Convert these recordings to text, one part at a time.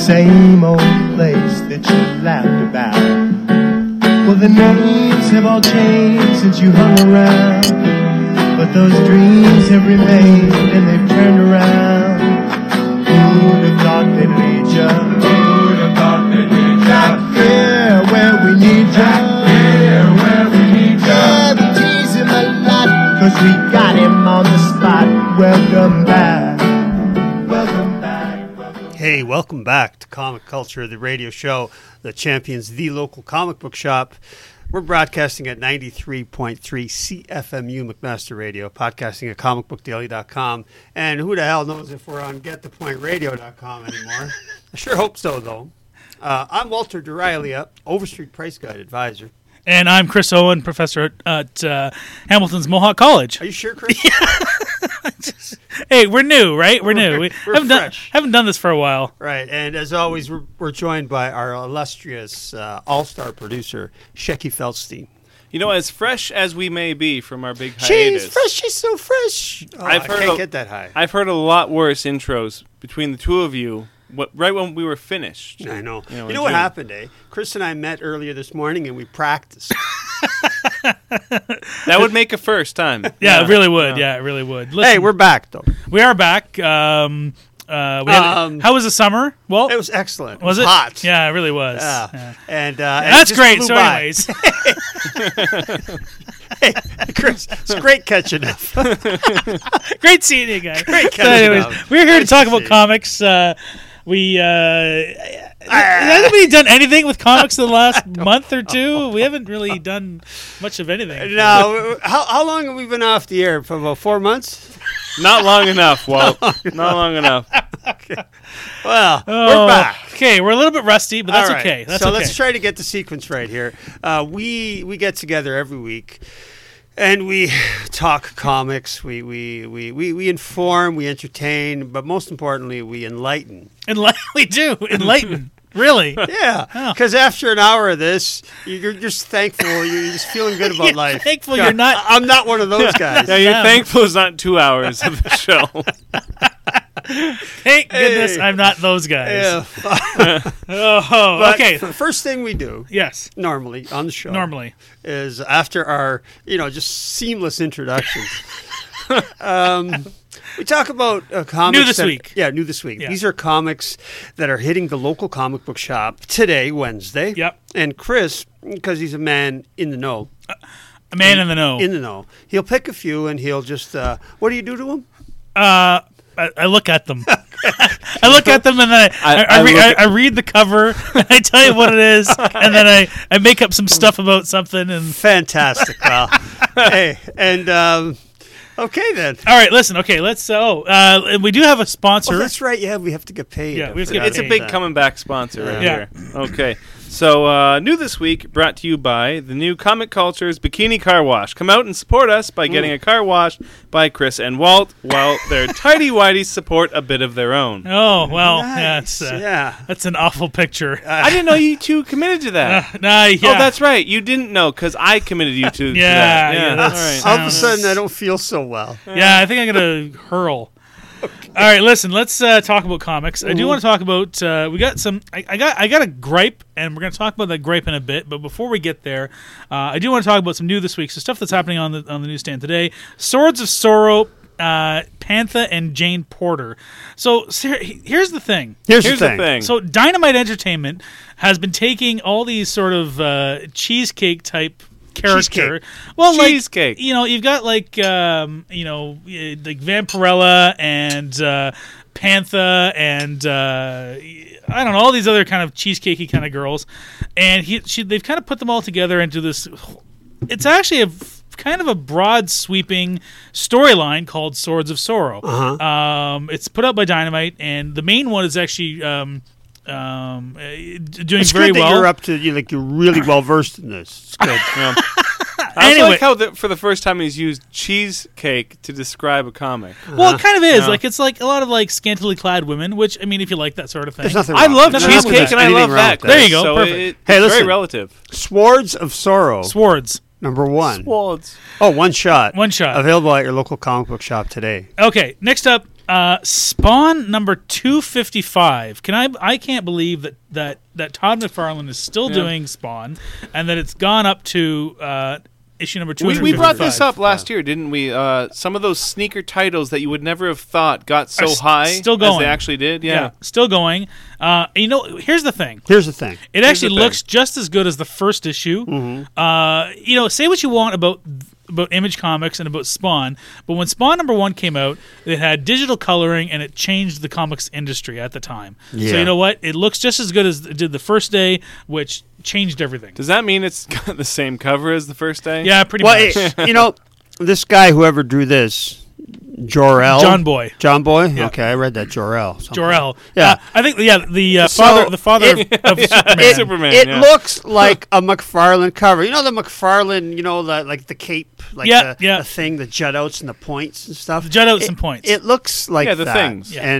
same old place that you laughed about. Well, the names have all changed since you hung around, but those dreams have remained and they've turned around. Who'd have thought they'd lead ya? Who'd have thought they'd lead ya? Back here where we need ya. Back here where we need ya. Yeah, we tease him a lot, 'cause we got him on the spot. Welcome back. Welcome back. Hey, welcome back to Comic Culture, the radio show that champions the local comic book shop. We're broadcasting at 93.3 CFMU McMaster Radio, podcasting at comicbookdaily.com. And who the hell knows if we're on getthepointradio.com anymore. I sure hope so, though. I'm Walter Duralia, Overstreet Price Guide Advisor. And I'm Chris Owen, professor at Hamilton's Mohawk College. Are you sure, Chris? Hey, we're new, right? We're new. We we're haven't done this for a while. Right, and as always, we're joined by our illustrious all-star producer, Shecky Feldstein. You know, as fresh as we may be from our big hiatus. She's fresh, she's so fresh. Oh, I can't get that high. I've heard a lot worse intros between the two of you right when we were finished. I know. You know what happened, eh? Chris and I met earlier this morning, and we practiced. That would make a first time. Yeah, it really would. Yeah, it really would. Listen, hey, we're back, though. We are back. How was the summer? Well, it was excellent. Was it hot? Yeah, it really was. Yeah. And that's great. So, anyways, hey, Chris, it's great catching up. Great seeing you guys. Great catching up. We're here to talk about comics. Haven't we done anything with comics in the last month or two? We haven't really done much of anything. No. How long have we been off the air? For about 4 months? Not long enough, Walt. Not long enough. Okay. Well, we're back. Okay, we're a little bit rusty, but that's okay. Let's try to get the sequence right here. We get together every week. And we talk comics, we inform, we entertain, but most importantly, we enlighten. We do, enlighten. Really? Yeah, because after an hour of this, you're just thankful, you're just feeling good about life. Thankful you're not... I'm not one of those guys. Yeah, you're thankful it's not 2 hours of the show. Thank goodness I'm not those guys. Yeah. Okay. The first thing we do, yes, normally on the show, is after our just seamless introductions, we talk about comics. New this week. Yeah, new this week. Yeah. These are comics that are hitting the local comic book shop today, Wednesday. Yep. And Chris, because he's a man in the know. A man in the know. In the know. He'll pick a few and he'll just, what do you do to them? I look at them. I look at them and then I read the cover and I tell you what it is and then I make up some stuff about something. And fantastic. Well, hey, and okay then. All right, listen. Okay, let's. We do have a sponsor. Oh, that's right. Yeah, we have to get paid. Yeah, we have to get paid. It's a big coming back sponsor right here. Okay. So, new this week, brought to you by the new Comic Culture's Bikini Car Wash. Come out and support us by getting a car wash by Chris and Walt, while their tidy-whities support a bit of their own. Oh, well, nice. That's an awful picture. I didn't know you two committed to that. Oh, that's right. You didn't know, because I committed you to that. Yeah, that's all right. All of a sudden, I don't feel so well. Yeah, I think I'm going to hurl. Okay. All right, listen. Let's talk about comics. I do want to talk about. We got some. I got a gripe, and we're going to talk about that gripe in a bit. But before we get there, I do want to talk about some new this week. So stuff that's happening on the newsstand today. Swords of Sorrow, Pantha, and Jane Porter. So here's the thing. Here's the thing. So Dynamite Entertainment has been taking all these sort of cheesecake type character. Well, cheesecake. You've got like Vampirella and Pantha and I don't know, all these other kind of cheesecakey kind of girls, and they've kind of put them all together into this. It's actually kind of a broad sweeping storyline called Swords of Sorrow. It's put out by Dynamite, and the main one is actually doing it's very good that well. You're up to you're really well versed in this. It's good. I also like how for the first time he's used cheesecake to describe a comic. Well, it kind of is. Like it's like a lot of like scantily clad women, which I mean, if you like that sort of thing. There's nothing I wrong. love There's cheesecake and I love that. There you go. So Perfect. Hey, it's listen. very relative. Swords of Sorrow. Swords. Number 1. Swords. Oh, one shot. One shot. Available at your local comic book shop today. Okay, next up, Spawn number 255. I can't believe that Todd McFarlane is still doing Spawn, and that it's gone up to issue number 255. We brought this up last year, didn't we? Some of those sneaker titles that you would never have thought got so high still going. as they actually did. Yeah. Still going. Here's the thing. It actually looks just as good as the first issue. Mm-hmm. Say what you want about Image Comics and about Spawn, but when Spawn number 1 came out, it had digital coloring and it changed the comics industry at the time. Yeah. So you know what? It looks just as good as it did the first day, which changed everything. Does that mean it's got the same cover as the first day? Yeah, pretty much. This guy, whoever drew this, Jor-El. John Boy. Yeah. Okay, I read that Jor-El. Jor-El. Yeah. I think the father of Superman. Superman. It looks like a McFarlane cover. You know the McFarlane, like the cape, the thing, the jutouts and the points and stuff. The jutouts and points. It looks like the that. things. Yeah.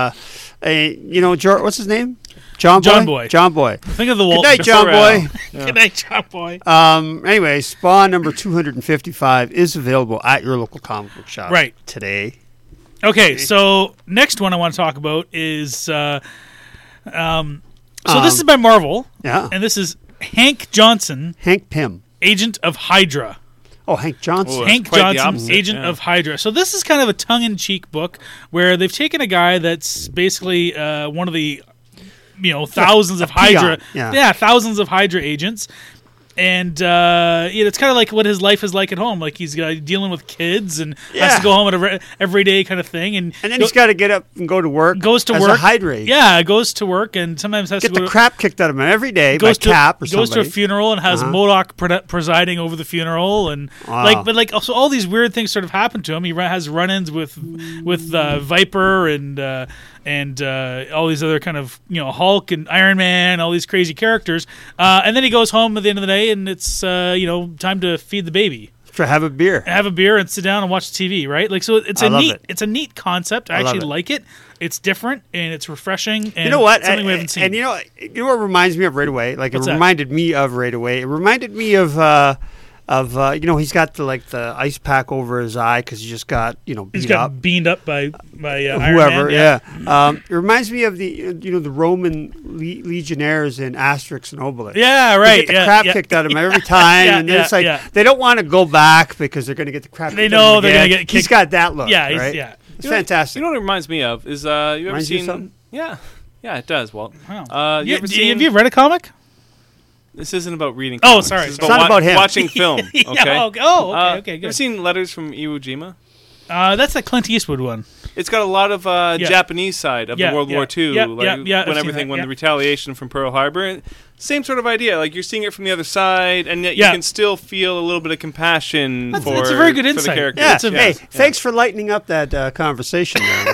And what's his name? John Boy. Think of the Walt. Good night, John Boy. Good night, John Boy. Anyway, Spawn number 255 is available at your local comic book shop today. Okay, so next one I want to talk about is so this is by Marvel. Yeah. And this is Hank Johnson, Hank Pym. Agent of Hydra. Oh, Hank Johnson. Hank quite the Johnson, opposite, Agent of Hydra. So this is kind of a tongue-in-cheek book where they've taken a guy that's basically one of the thousands of Hydra, thousands of Hydra agents, and it's kind of like what his life is like at home. Like he's dealing with kids and has to go home at every day kind of thing, and then he's got to get up and go to work. Goes to as work. a Hydra agent. Yeah, goes to work and sometimes has get to go the crap kicked out of him every day by Cap or somebody. Goes to a funeral and has MODOK presiding over the funeral, and also all these weird things sort of happen to him. He has run-ins with Viper and all these other kind of Hulk and Iron Man, all these crazy characters, and then he goes home at the end of the day, and it's time to feed the baby. To have a beer and sit down and watch TV, right? Like, so it's a neat concept. I actually like it. It's different and it's refreshing. And you know what? Something we haven't seen. And you know what reminds me of right away? Like What's it reminded me of right away. It reminded me of he's got the ice pack over his eye because he just got beamed up by whoever. Iron Man, It reminds me of the the Roman legionnaires in Asterix and Obelix. Yeah, right. They get the crap kicked out of them every time, and then it's like they don't want to go back because they're going to get the crap. They know they're going to get kicked. He's got that look. Yeah, right? It's fantastic. You know what it reminds me of is you ever seen something? Yeah, it does. Walt. Wow. Have you read a comic? This isn't about reading. Oh, comics. sorry. This is It's not about him. Watching film. Okay. Okay, good. Have you seen Letters from Iwo Jima? That's the Clint Eastwood one. It's got a lot of Japanese side of the World War II, when the retaliation from Pearl Harbor. Same sort of idea. Like you're seeing it from the other side, and yet you can still feel a little bit of compassion That's a very good insight. For the characters. Hey, thanks for lightening up that conversation there.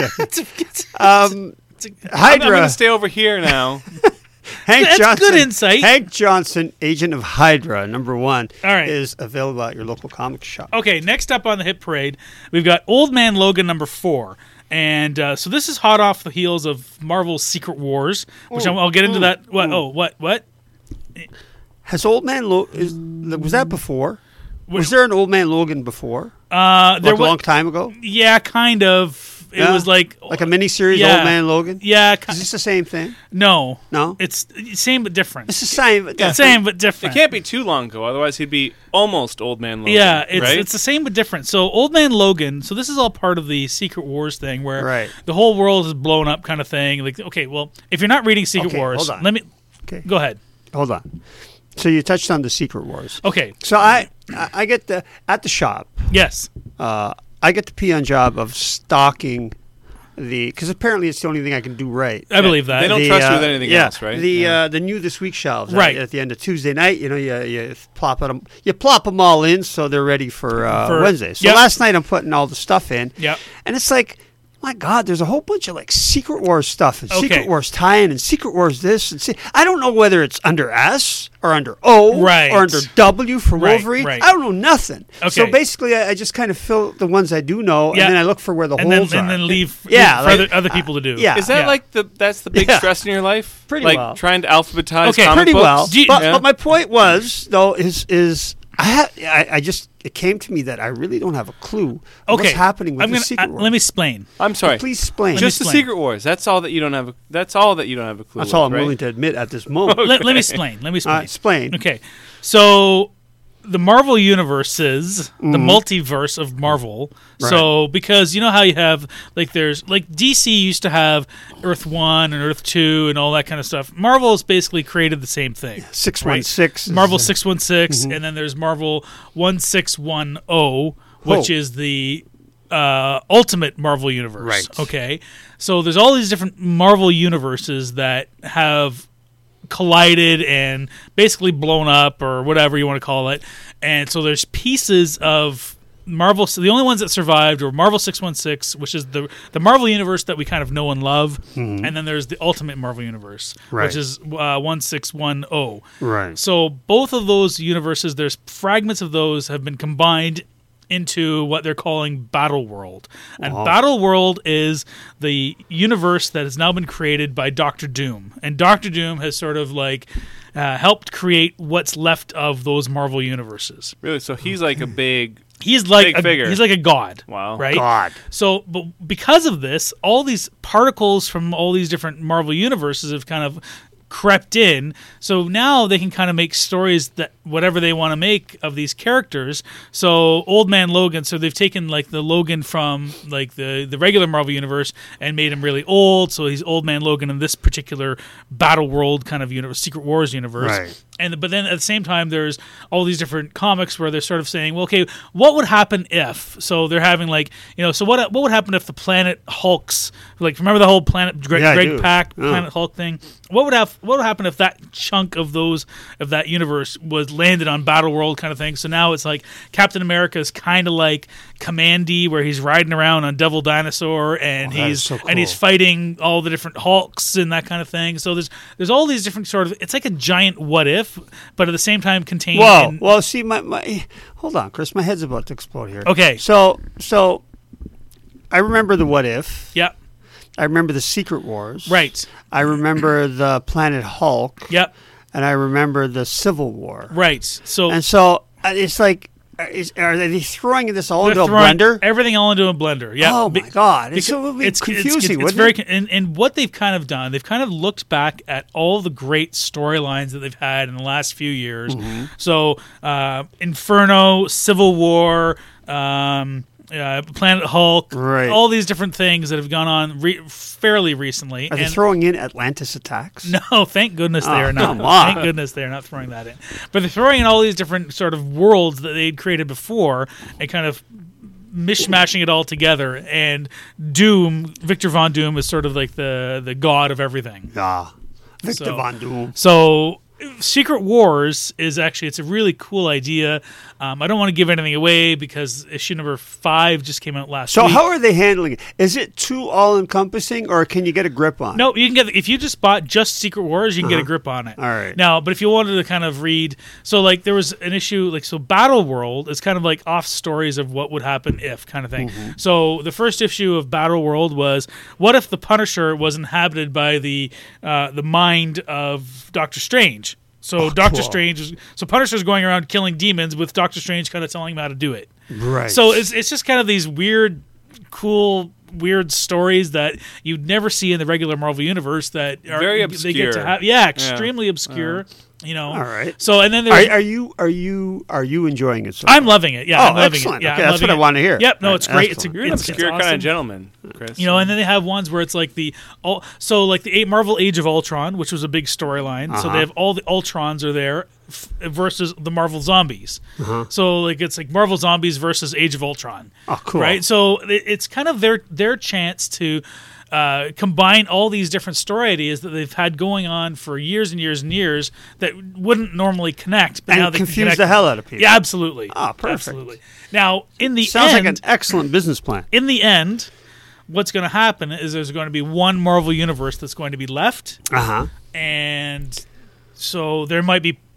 I'm Hydra. going to stay over here now. That's good insight. Hank Johnson, Agent of Hydra, number 1, right. is available at your local comic shop. Okay, next up on the hit parade, we've got Old Man Logan number 4. And so this is hot off the heels of Marvel's Secret Wars, which I'll get into that. What? Oh, what? Has Old Man Logan... Was that before? Was there an Old Man Logan before? A long time ago? Yeah, kind of. It was like a miniseries, Old Man Logan? Yeah. Is this the same thing? No. No? It's same but different. It's the same but different. Same but different. It can't be too long ago, otherwise he'd be almost Old Man Logan. Yeah, right? it's the same but different. So Old Man Logan, so this is all part of the Secret Wars thing where the whole world is blown up kind of thing. Like, okay, well, if you're not reading Secret Wars, hold on. Go ahead. Hold on. So you touched on the Secret Wars. Okay. So I get at the shop. Yes. I get the peon job of stocking because apparently it's the only thing I can do right. I believe that. They don't trust you with anything else, right? The new This Week shelves at the end of Tuesday night. You plop them all in so they're ready for Wednesday. So last night I'm putting all the stuff in. Yep. And it's like, my God, there's a whole bunch of Secret Wars stuff and Secret Wars tie-in and Secret Wars this and I don't know whether it's under S or under O or under W for Wolverine. Right. I don't know nothing. Okay. So basically, I just kind of fill the ones I do know, and then I look for where the holes are, and then leave for other people to do. Yeah. Is that that's the big stress in your life? Pretty well. Trying to alphabetize pretty comic books? well. But my point was though is It came to me that I really don't have a clue what's happening with the Secret Wars. Let me explain. I'm sorry. Please explain. Just the Secret Wars. That's all that you don't have. That's all that you don't have a clue. That's all I'm right? willing to admit at this moment. Let me explain. Explain. Okay, so the Marvel universes, the multiverse of Marvel. Right. So because you know how you have there's DC used to have Earth 1 and Earth 2 and all that kind of stuff. Marvel has basically created the same thing. 616. Marvel 616, and then there's Marvel 1610, which is the Ultimate Marvel universe. Right. Okay, so there's all these different Marvel universes that have collided and basically blown up or whatever you want to call it, and so there's pieces of Marvel. So the only ones that survived were Marvel 616, which is the Marvel universe that we kind of know and love, and then there's the Ultimate Marvel universe, which is 1610. Right. So both of those universes, there's fragments of those have been combined into what they're calling Battle World. And Battle World is the universe that has now been created by Doctor Doom. And Doctor Doom has sort of helped create what's left of those Marvel universes. Really? So he's like a big... He's like big figure. He's like a god. Wow. Right? God. So, but because of this, all these particles from all these different Marvel universes have kind of crept in, so now they can kind of make stories that whatever they want to make of these characters. So Old Man Logan, so they've taken the Logan from the regular Marvel universe and made him really old, so he's Old Man Logan in this particular Battle World kind of universe, Secret Wars universe. Right. But then at the same time, there's all these different comics where they're sort of saying, well, okay, what would happen if? So they're having so what would happen if the planet Hulks? Remember the whole planet Greg Pak Planet Hulk thing? What would happen if that chunk of that universe was landed on Battle World kind of thing? So now it's like Captain America is kind of like Commandy, where he's riding around on Devil Dinosaur and he's fighting all the different Hulks and that kind of thing. So there's all these different sort of, it's like a giant what if, but at the same time contained. Well, see, my hold on, Chris, my head's about to explode here. Okay, so I remember the what if. Yep. I remember the Secret Wars. Right. I remember the Planet Hulk. Yep. And I remember the Civil War. Right. So it's like, are they throwing this all into a blender? Everything all into a blender. Yeah. Oh my God! It's confusing. It's very and what they've kind of done, they've kind of looked back at all the great storylines that they've had in the last few years. Mm-hmm. So Inferno, Civil War. Planet Hulk, right. All these different things that have gone on fairly recently. Are they throwing in Atlantis attacks? No, thank goodness they are not. Come on. Thank goodness they are not throwing that in. But they're throwing in all these different sort of worlds that they'd created before and kind of mishmashing it all together. And Victor Von Doom is sort of like the god of everything. Victor Von Doom. So Secret Wars is actually, it's a really cool idea. I don't want to give anything away because issue number 5 just came out last week. So how are they handling it? Is it too all-encompassing, or can you get a grip on it? No, you can get, if you just bought just Secret Wars, you can get a grip on it. All right. Now, but if you wanted to kind of read, so there was an issue, so Battle World is kind of like off stories of what would happen if kind of thing. Mm-hmm. So the first issue of Battle World was, what if the Punisher was inhabited by the mind of Doctor Strange? So Doctor Strange, Punisher's going around killing demons with Doctor Strange kind of telling him how to do it. Right. So it's just kind of these weird, cool, weird stories that you'd never see in the regular Marvel universe that are very obscure. They get to have, extremely obscure. All right. So and then are you enjoying it? I'm loving it. Yeah, I'm loving excellent. it. Yeah, okay, that's what I want to hear. Yep. No, it's great. You're an obscure awesome. kind of gentleman, Chris. And then they have ones where it's like the Marvel Age of Ultron, which was a big storyline. Uh-huh. So they have all the Ultrons are there versus the Marvel Zombies. Uh-huh. So it's like Marvel Zombies versus Age of Ultron. Oh, cool. Right. So it's kind of their chance to combine all these different story ideas that they've had going on for years and years and years that wouldn't normally connect, but and now they confuse can connect. the hell out of people. Yeah, absolutely. Oh, perfect. Absolutely. Now, in the sounds end, like an excellent business plan. In the end, what's going to happen is there's going to be one Marvel universe that's going to be left, uh-huh, and so there might be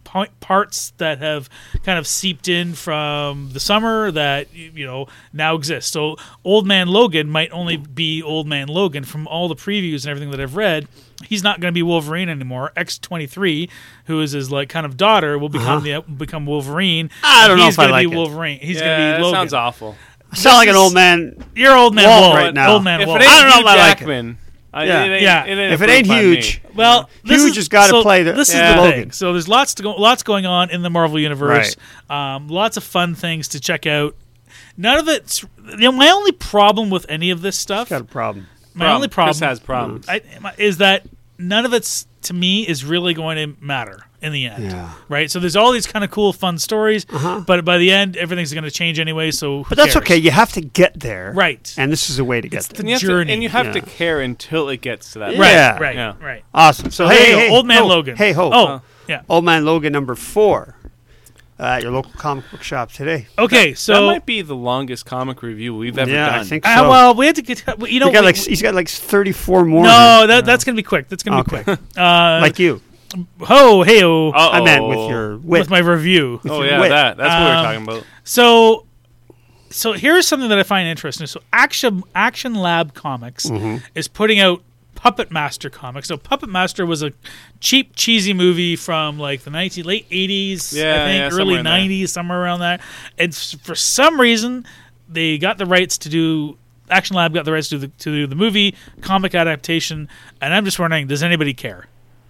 parts that have kind of seeped in from the summer that now exist. So Old Man Logan might only be Old Man Logan from all the previews and everything that I've read. He's not going to be Wolverine anymore. X-23, who is his kind of daughter, will become Wolverine. I don't know if I like He's going to be Wolverine. He's going to be that Logan. sounds awful. I sound like an old man. You're Old Man Walt Walt right now. Old Man If Walt. it ain't I don't know Hugh if I like it. Jackman, Yeah. Yeah. If it ain't approved by huge, me. Well, Hugh just gotta play the- This is Yeah. the Logan. thing. So there's lots going on in the Marvel universe. Lots of fun things to check out. None of it's. My only problem with any of this stuff. got a problem. My only problem Chris has problems. is that none of it's, to me, is really going to matter in the end. Yeah. Right. So there's all these kind of cool, fun stories, but by the end, everything's going to change anyway. So, But that's okay. You have to get there, Right. And this is a way to get It's there. And you have journey. and you have to Yeah. care until it gets to that. Yeah. point. Yeah. Right. Yeah. Right. Awesome. So There you hey, go. Old Man ho. Logan. Hey, ho. Oh, yeah. Old Man Logan number 4 at your local comic book shop today. Okay. That So. might be the longest comic review we've ever Yeah, done. I think so. Well, we had to get. He got he's got like 34 more. No, that's going to be quick. That's going to Okay. be quick. Like you. Hey-oh. I meant with your wit. With my review. Oh your yeah, wit. that's what we're talking about. So here's something that I find interesting. So Action Lab Comics Mm-hmm. is putting out Puppet Master comics. So Puppet Master was a cheap, cheesy movie from like the late 80s, Yeah, I think, yeah, early somewhere in there. 90s, somewhere around there. And for some reason, they got the rights to do. Action Lab got the rights to do the movie comic adaptation, and I'm just wondering, does anybody care?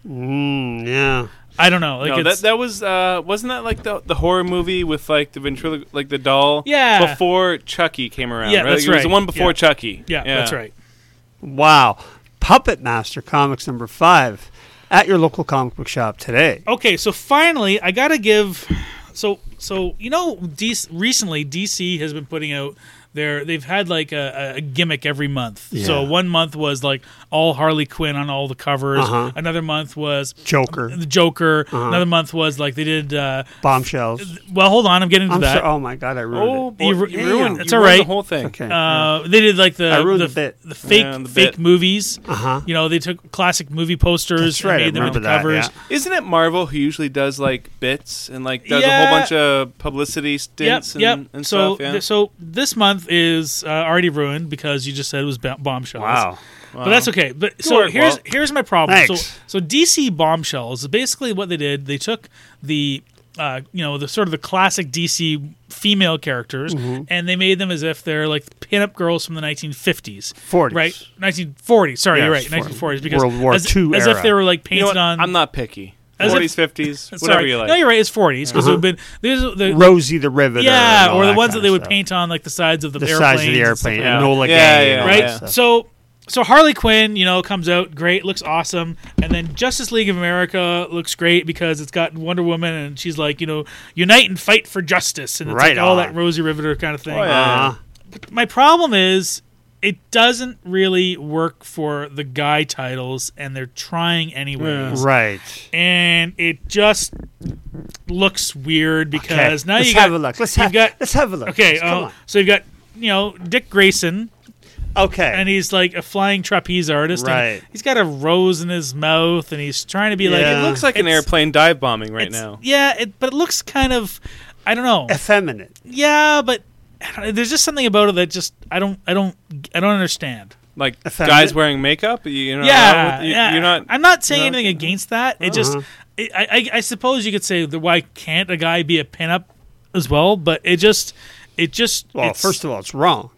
Yeah. I don't know. Like No, it's, that was wasn't that like the horror movie with like the ventrilo like the doll? Yeah. Before Chucky came around. Yeah, right? that's It was the right. one before Yeah. Chucky. yeah, that's right. Wow. Puppet Master Comics number 5 at your local comic book shop today. Okay, so finally, I gotta give. So recently DC has been putting out they've had like a gimmick every month. Yeah. So one month was like all Harley Quinn on all the covers. Another month was Joker. the Joker. Another month was like they did. Bombshells. Well, hold on, I'm getting to I'm that. sorry. Oh my god, I ruined Oh, it. boy, You you ruined, it's you all ruined right. the whole thing. Okay. They did like I ruined the bit. the fake Yeah, the fake bit. movies. Uh-huh. They took classic movie posters That's right, I and made them into remember that, covers. yeah. Isn't it Marvel who usually does like bits and like does a Yeah. whole bunch of publicity stints and so, stuff? Yeah. so this month is already ruined because you just said it was Bombshells. Wow. But that's okay. But Good so work, here's Walt. here's my problem. Thanks. So DC Bombshells is basically what they did. They took the the sort of the classic DC female characters and they made them as if they're like pinup girls from the 1950s. 40s. Right? 1940s. Sorry, Yeah, you're right. 40s. 1940s because World War as, II as era. if they were like You know painted what? on. I'm not picky. As 40s, if- 50s, whatever Sorry. you like. No, you're right. It's 40s because been there's the Rosie the Riveter. yeah, and all or the that ones kind that they of would stuff. paint on like the sides of the, The airplanes. size of the and stuff airplane. like that. Enola Yeah, Gay. yeah, and all that Right. stuff. So Harley Quinn, comes out great, looks awesome, and then Justice League of America looks great because it's got Wonder Woman, and she's like, unite and fight for justice, and it's Right like all on. that Rosie Riveter kind of thing. Oh, yeah. My problem is it doesn't really work for the guy titles, and they're trying anyways, Right. and it just looks weird because now let's you have got a look. Let's you've got have a look. okay, Come on. so you've got Dick Grayson. Okay. And he's like a flying trapeze artist. And Right. he's got a rose in his mouth, and he's trying to be like. Yeah. It looks like an It's- airplane dive bombing right it's- now. Yeah, but it looks kind of. I don't know. Effeminate. Yeah, but I don't know, there's just something about it that just I don't understand. Like Effeminate? guys wearing makeup. You're Yeah, not. I'm not saying you know? anything against that. It just. I suppose you could say that why can't a guy be a pinup as well? But it just. Well, it's- first of all, it's wrong.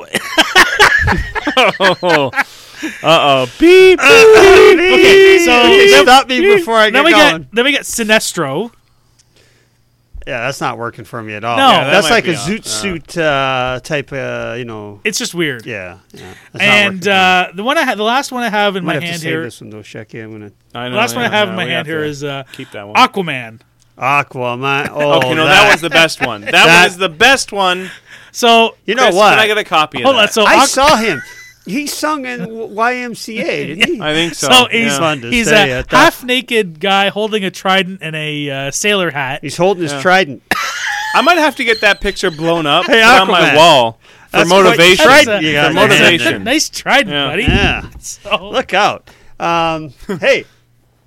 Beep. Okay, so Okay, stop me before I then get we going. get Sinestro. Yeah, that's not working for me at all. No. Yeah, that that's might like be a out. zoot suit type. It's just weird. Yeah. That's And not working for me. the last one I have in I might my have to hand save here. this one though, Shecky. I'm gonna I know, The last one I have in my we hand have here to is keep that one. Aquaman. Aquaman. Oh, Okay, no, that was the best one. That was the best one. So You know Chris, what? Can I get a copy of hold that? on. So I saw him. He sung in YMCA, didn't he? I think so. so he's yeah. Fun to he's say a at that- half-naked guy holding a trident and a sailor hat. He's holding his Yeah. trident. I might have to get that picture blown up Hey, put on my Aquaman. wall for That's quite motivation. trident you got For there. motivation. Nice trident, Yeah. buddy. Yeah. So, Look out. Hey,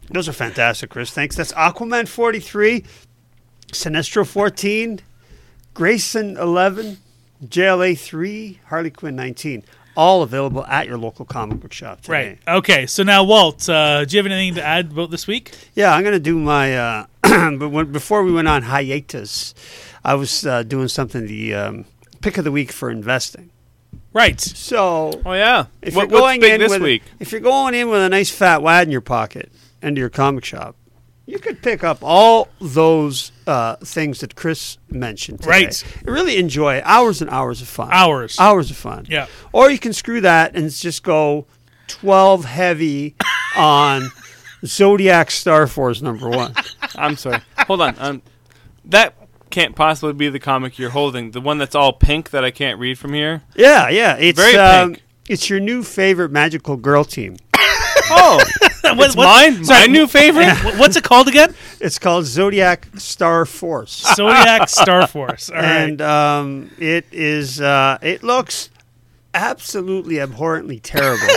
Those are fantastic, Chris. Thanks. That's Aquaman 43, Sinestro 14, Grayson 11, JLA 3, Harley Quinn 19. All available at your local comic book shop today. Right. Okay. So now, Walt, do you have anything to add about this week? Yeah, I'm going to do my. But before we went on hiatus, I was doing something the pick of the week for investing. Right. So, Oh yeah. if What's you're going big in this with, week? if you're going in with a nice fat wad in your pocket into your comic shop, you could pick up all those things that Chris mentioned today. Right. You really enjoy hours and hours of fun. Hours. Hours of fun. Yeah. Or you can screw that and just go 12 heavy on Zodiac Star Force #1. I'm sorry. Hold on. That can't possibly be the comic you're holding. The one that's all pink that I can't read from here. Yeah, yeah. It's Very pink. It's your new favorite magical girl team. Oh, it's mine. My new favorite. What's it called again? It's called Zodiac Star Force. Zodiac Star Force. All right. And it is. It looks absolutely abhorrently terrible.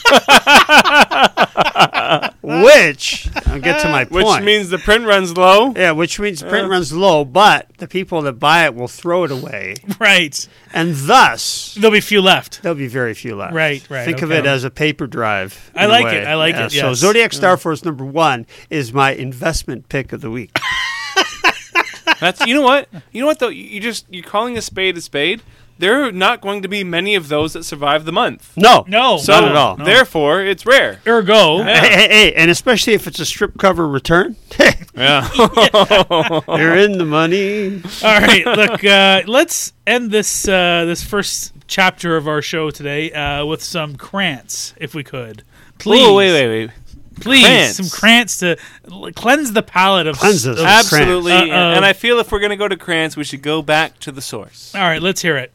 Which I'll get to my point. Which means the print runs low. Yeah, which means print runs low, but the people that buy it will throw it away, Right. and thus There'll be few left. there'll be very few left. Right. Think of okay. it as a paper drive. I in a like way. it. I like it, So yes. Zodiac Star Force #1 is my investment pick of the week. That's you know what though you're calling a spade. There are not going to be many of those that survive the month. No, No. not at all. No. Therefore, it's rare. Ergo. Hey, and especially if it's a strip cover return, Yeah. you're in the money. All right. Look, let's end this first chapter of our show today with some Krantz, if we could. Please. Oh, wait. Please, Krantz. some Krantz to cleanse the palate of... Cleanse us. of- Absolutely. Uh-oh. And I feel if we're going to go to Krantz, we should go back to the source. All right, let's hear it.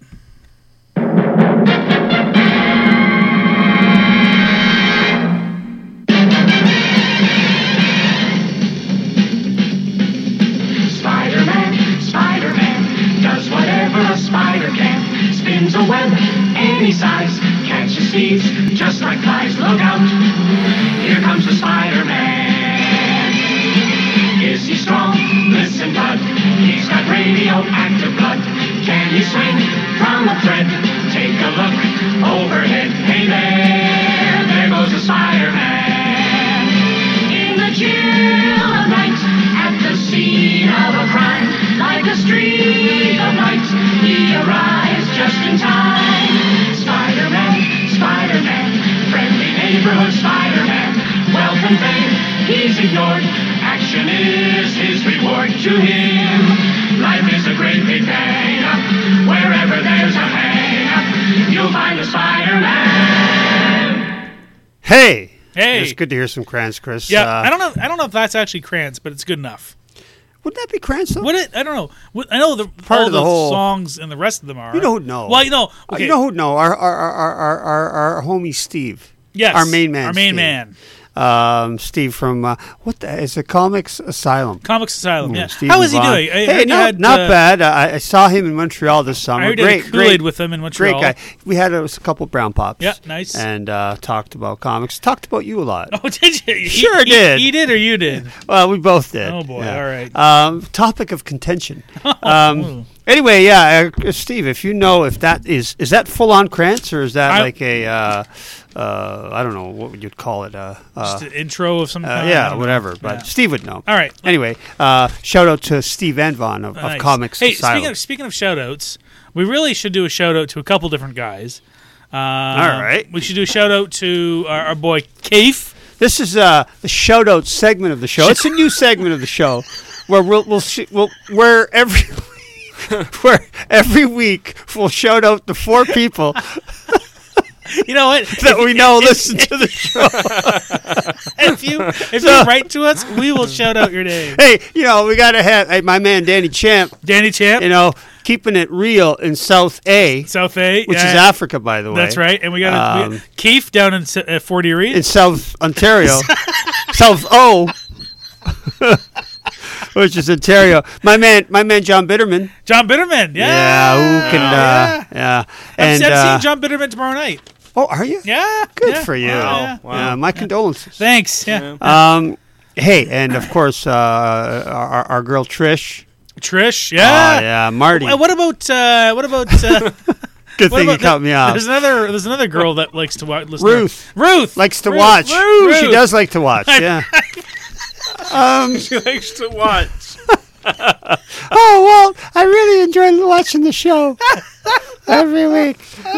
Spider-Man does whatever a spider can. Spins a web any size, catches thieves just like flies. Look out, here comes the Spider-Man. Is he strong? Listen, bud, he's got radioactive blood. Can he swing from a thread? Take a look overhead. Hey there goes the Spider-Man. In the chill of night, at the scene of a crime, like a streak of light, he arrives just in time. Spider-Man, friendly neighborhood Spider-Man. Wealth and fame, he's ignored. Action is his reward to him. Life is a great big hang-up. Wherever there's a hang-up, you'll find a Spider-Man. Hey, Hey. it's good to hear some Krantz, Chris. Yeah, I don't know if that's actually Krantz, but it's good enough. Wouldn't that be Krantz though? Would it? I don't know. I know Part all of the the whole- songs and the rest of them are. You know who'd know? Well, you know. Okay. You know who'd know? Our homie Steve. Yes. Our main man. Our main Steve. man. Steve from what is it? Comics Asylum. Comics Asylum. Yeah. Steve How is he Vaughn. doing? I Hey, heard you not had, bad. I saw him in Montreal this summer. I heard you great, had a Kool-Aid great, with him in Montreal. great guy. We had a couple brown pops. Yeah, nice. And talked about comics. Talked about you a lot. Oh, did you? Sure did. He did, or you did? Well, we both did. Oh, boy. All right. Topic of contention. Ooh. Anyway, yeah, Steve, if you know if that is that full on Krantz or is that like a I don't know what would you call it Just an intro of some kind. I yeah, don't know. whatever. But Yeah. Steve would know. All right. Anyway, shout out to Steve Anvon of Nice. Comics Hey, Asylum. speaking of shout outs, we really should do a shout out to a couple different guys. All right. We should do a shout out to our boy Keith. This is the shout out segment of the show. It's a new segment of the show where where every week we'll shout out the 4 people You know what? that we know listen to the show. if you write to us, we will shout out your name. Hey, we got to have my man Danny Champ, Danny Champ, keeping it real in South A, South A, which is yeah. Africa, by the way. That's right. And we got Keith down in Fort Erie. In South Ontario. South O. Which is Ontario. My man John Bitterman. John Bitterman. Yeah. Yeah, who can yeah. And I'm seeing John Bitterman tomorrow night. oh, are you? Yeah. Good yeah. for you. Yeah. Wow. Yeah, my condolences. Thanks. Yeah. Hey, and of course, our girl Trish. Trish, yeah. Yeah, Marty. What about Good thing you cut me off. There's another girl that likes to watch. Ruth likes to Ruth. watch. Ruth. She does like to watch. Yeah. She likes to watch. Oh, well, I really enjoy watching the show every week.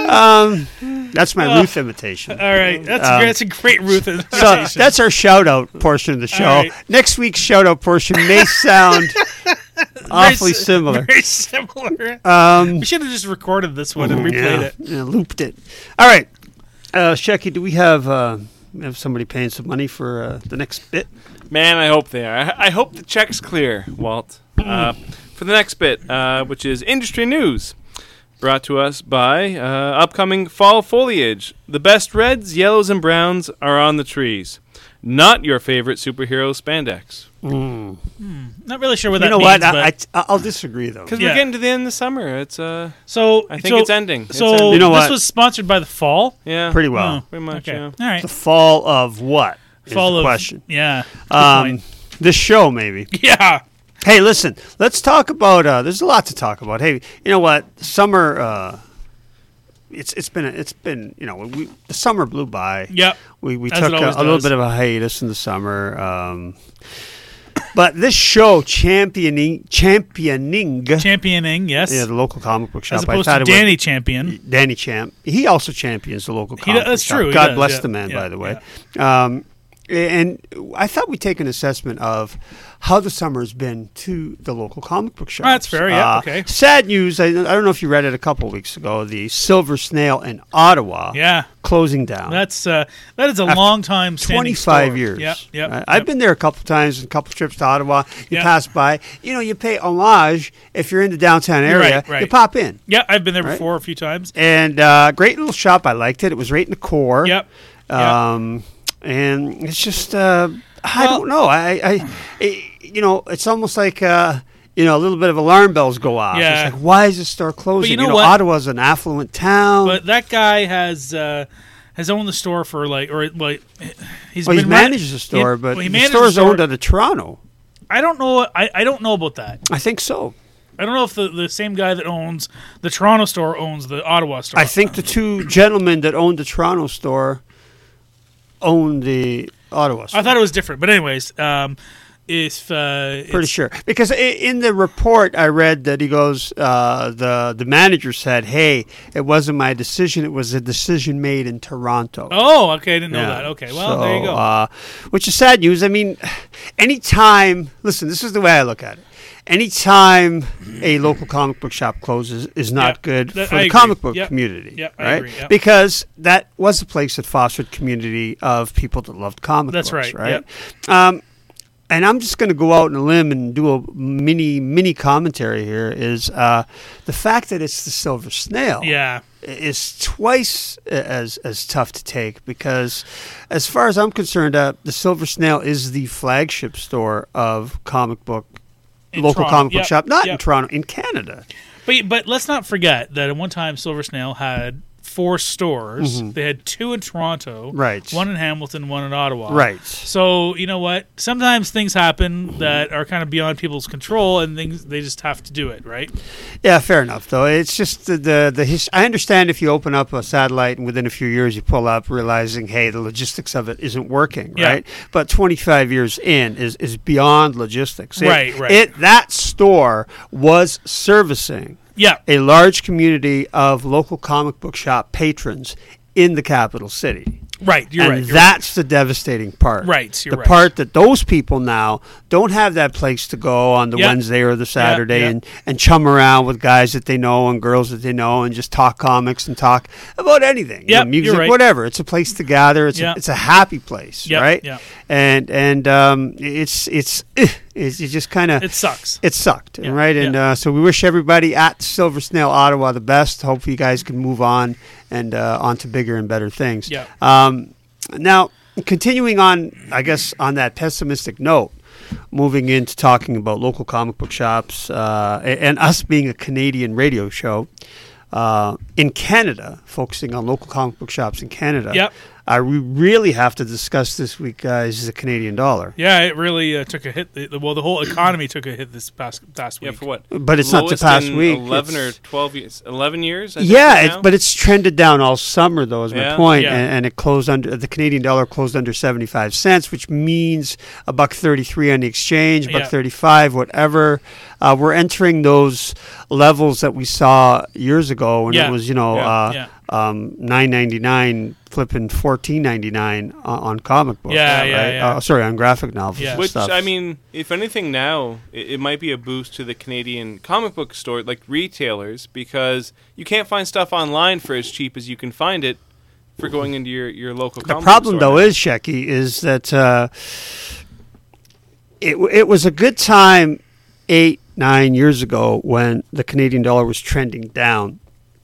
That's my Ruth imitation. All right, that's a great Ruth imitation. So that's our shout-out portion of the show. All right. Next week's shout-out portion may sound awfully similar. Very similar. We should have just recorded this one and replayed it. Yeah, looped it. All right. Shecky, do we have somebody paying some money for the next bit? Man, I hope they are. I hope the check's clear, Walt. For the next bit, which is industry news, brought to us by upcoming fall foliage. The best reds, yellows, and browns are on the trees. Not your favorite superhero spandex. Not really sure what that You know means. what? But I'll disagree, though. Because Yeah. we're getting to the end of the summer. It's so I think it's ending. It's So ending. You know this what? was sponsored by the fall. Yeah, Pretty well. Oh, pretty much. okay. Yeah. All right. The fall of what? Is Fall the of question. Yeah. Good point. This show, maybe. Yeah. Hey, listen. Let's talk about. There's a lot to talk about. Hey, you know what? Summer. It's been. You know, the summer blew by. Yep. We As took it always a little does. bit of a hiatus in the summer. But this show championing. Championing, yes. Yeah, the local comic book shop. As opposed I to thought it was- Danny Champion. Danny Champ. He also champions the local comic book that's shop. true, he God does, bless yeah, the man, yeah, by the way. And I thought we'd take an assessment of how the summer's been to the local comic book shop. That's fair, yeah, okay. Sad news. I don't know if you read it a couple of weeks ago. The Silver Snail in Ottawa Yeah. closing down. That is a long time standing 25 store. years. Yep, yep, Right? yep. I've been there a couple times, a couple trips to Ottawa. You Yep. pass by. You know, you pay homage if you're in the downtown You're area. right, right. You pop in. Yeah, I've been there Right. before a few times. And great little shop. I liked it. It was right in the core. Yep. And it's just I don't know. You know, it's almost like a little bit of alarm bells go off. Yeah. It's like, why is this store closing? you know what? Ottawa's an affluent town. But that guy has owned the store for he's he been manages the store, but he the manages store's the store. owned out of Toronto. I don't know. I don't know about that. I think so. I don't know if the same guy that owns the Toronto store owns the Ottawa store. I think the two gentlemen that owned the Toronto store own the Ottawa store. I thought it was different, but anyways, Pretty sure, because in the report I read that he goes, the manager said, "Hey, it wasn't my decision; it was a decision made in Toronto." Oh, okay, I didn't know Yeah. that. Okay, well, there you go. Which is sad news. I mean, anytime. Listen, this is the way I look at it. Anytime a local comic book shop closes is not Yeah, good that- for I the agree. comic book Yep. community, Yep, I right? agree, yep. Because that was a place that fostered community of people that loved comic That's books, right, right? And I'm just going to go out on a limb and do a mini commentary here. Is the fact that it's the Silver Snail? Yeah. Is twice as tough to take, because as far as I'm concerned, the Silver Snail is the flagship store of comic book. In Local Toronto. comic book Yep, shop, not in yep. Toronto, in Canada. But let's not forget that at one time Silver Snail had 4 stores. They had 2 in Toronto, Right. 1 in Hamilton, 1 in Ottawa. Right. So you know what? Sometimes things happen that are kind of beyond people's control, and things they just have to do it, right? Yeah, fair enough. Though it's just the I understand if you open up a satellite and within a few years you pull up, realizing, hey, the logistics of it isn't working, Yeah. right? But 25 years in is beyond logistics. Right, right. That store was servicing Yeah. a large community of local comic book shop patrons in the capital city. Right. You're and right. You're that's the devastating part. Right, you're the right. part that those people now don't have that place to go on the Yep. Wednesday or the Saturday yep. and chum around with guys that they know and girls that they know and just talk comics and talk about anything. Yep, music, you're right. whatever. It's a place to gather. Yep. It's a happy place, Yep, right? yep. And it's just kind of It sucks. it sucked, Yeah, right? And yeah. so we wish everybody at Silver Snail Ottawa the best. Hope you guys can move on and on to bigger and better things. Yeah. Now, continuing on, I guess, on that pessimistic note, moving into talking about local comic book shops and us being a Canadian radio show in Canada, focusing on local comic book shops in Canada. Yep. we really have to discuss this week, guys, is the Canadian dollar. Yeah, it really took a hit. Well, the whole economy took a hit this past week. Yeah, for what? But it's not the Lowest past in week. 11 or It's- 12 years. 11 years? I think, Yeah, right now? but it's trended down all summer, though, is my Yeah. point. Yeah. And it closed under, the Canadian dollar closed under 75 cents, which means $1.33 on the exchange, Yeah. $1.35, whatever. We're entering those levels that we saw years ago when Yeah. it was, Yeah. $9.99 flipping $14.99 on comic books. Yeah, right? yeah. Sorry, on graphic novels. Yeah. and Which, stuff. I mean, if anything now, it might be a boost to the Canadian comic book store, like retailers, because you can't find stuff online for as cheap as you can find it for going into your local The comic problem, book store though, now. is, Shecky, is that it was a good time 8-9 years ago when the Canadian dollar was trending down.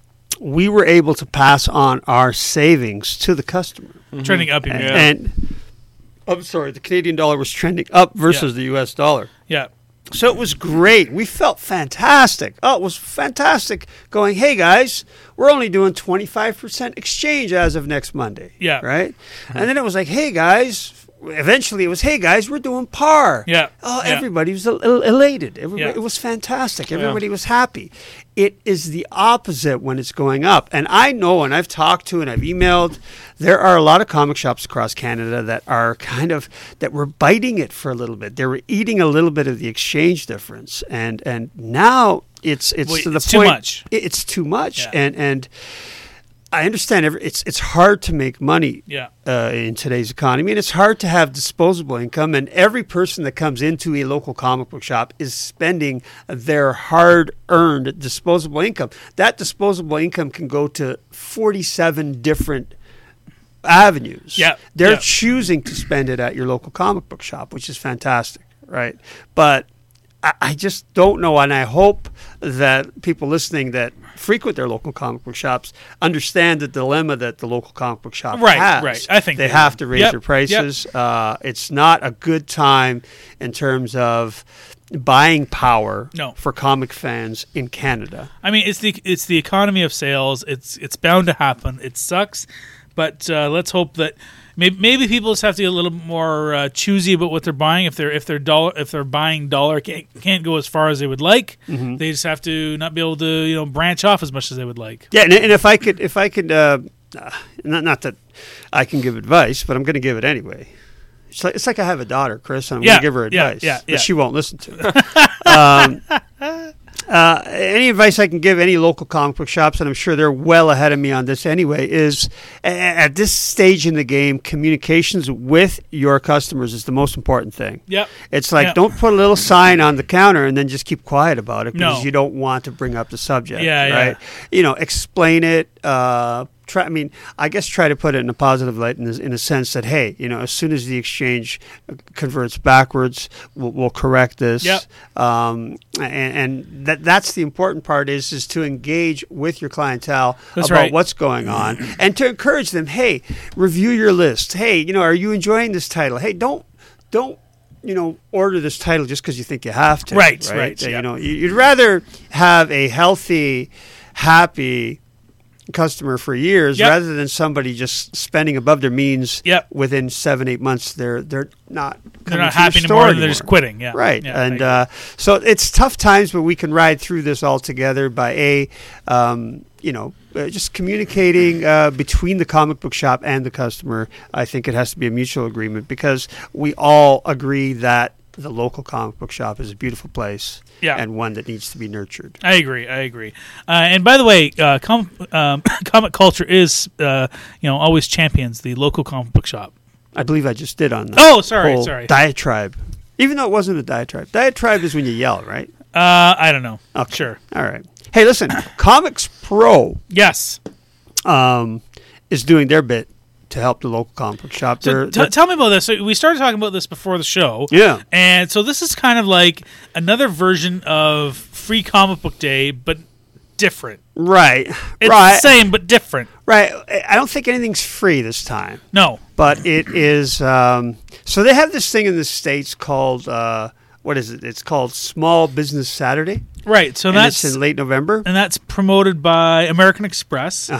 We were able to pass on our savings to the customer. Trending up. Yeah. And I'm sorry, the Canadian dollar was trending up versus the U.S. dollar. Yeah. So it was great. We felt fantastic. Oh, it was fantastic going, hey, guys, we're only doing 25% exchange as of next Monday. Yeah. Right? And then it was like, hey, guys, eventually it was, hey, guys, we're doing par. Yeah. Oh, Yeah. everybody was elated. Everybody, Yeah. It was fantastic. Everybody was happy. It is the opposite when it's going up. And I know, and I've talked to and I've emailed, there are a lot of comic shops across Canada that are that were biting it for a little bit. They were eating a little bit of the exchange difference. And now it's Well, to the it's too point. much. It's too much. Yeah. And I understand it's hard to make money Yeah. in today's economy, and it's hard to have disposable income. And every person that comes into a local comic book shop is spending their hard-earned disposable income. That disposable income can go to 47 different avenues. Yeah, They're yeah. choosing to spend it at your local comic book shop, which is fantastic, right? But I just don't know, and I hope that people listening that frequent their local comic book shops understand the dilemma that the local comic book shop Right, has. right. I think they they have do. to raise Yep, their prices. It's not a good time in terms of buying power No. for comic fans in Canada. I mean, it's the economy of sales. It's bound to happen. It sucks, but let's hope that maybe people just have to get a little more choosy about what they're buying. If they're buying dollar can't go as far as they would like, they just have to not be able to branch off as much as they would like. Yeah, and if I could, not that I can give advice, but I'm going to give it anyway. It's like I have a daughter, Chris, and I'm going Yeah, to give her yeah, advice, yeah. but she won't listen to it. Any advice I can give any local comic book shops, and I'm sure they're well ahead of me on this anyway, is at this stage in the game, communications with your customers is the most important thing. Yep. It's like, Yep. don't put a little sign on the counter and then just keep quiet about it because No. you don't want to bring up the subject. Yeah, right? Explain it. I guess try to put it in a positive light in a sense that, hey, as soon as the exchange converts backwards, we'll correct this. Yep. And that's the important part is to engage with your clientele That's about right. what's going on and to encourage them, hey, review your list. Hey, are you enjoying this title? Hey, don't order this title just because you think you have to. Right. Yeah. You'd rather have a healthy, happy customer for years Yep. rather than somebody just spending above their means. Yep. Within 7-8 months, they're not They're coming not to your happy store anymore, and they're just quitting. Yeah. Right. Yeah, And I agree. so it's tough times, but we can ride through this all together by just communicating between the comic book shop and the customer. I think it has to be a mutual agreement because we all agree that the local comic book shop is a beautiful place and one that needs to be nurtured. I agree. And by the way, comic culture is always champions the local comic book shop. I believe I just did on that. Oh, sorry. whole diatribe. Even though it wasn't a diatribe. Diatribe is when you yell, right? I don't know. Okay. Sure. All right. Hey, listen, Comics Pro Yes. is doing their bit to help the local comic book shop. So tell me about this. So we started talking about this before the show. Yeah. And so this is kind of like another version of Free Comic Book Day, but different. Right. It's right. the same, but different. Right. I don't think anything's free this time. No. But it is. So they have this thing in the States called, what is it? It's called Small Business Saturday. Right. So And that's it's in late November. and that's promoted by American Express. Uh-huh.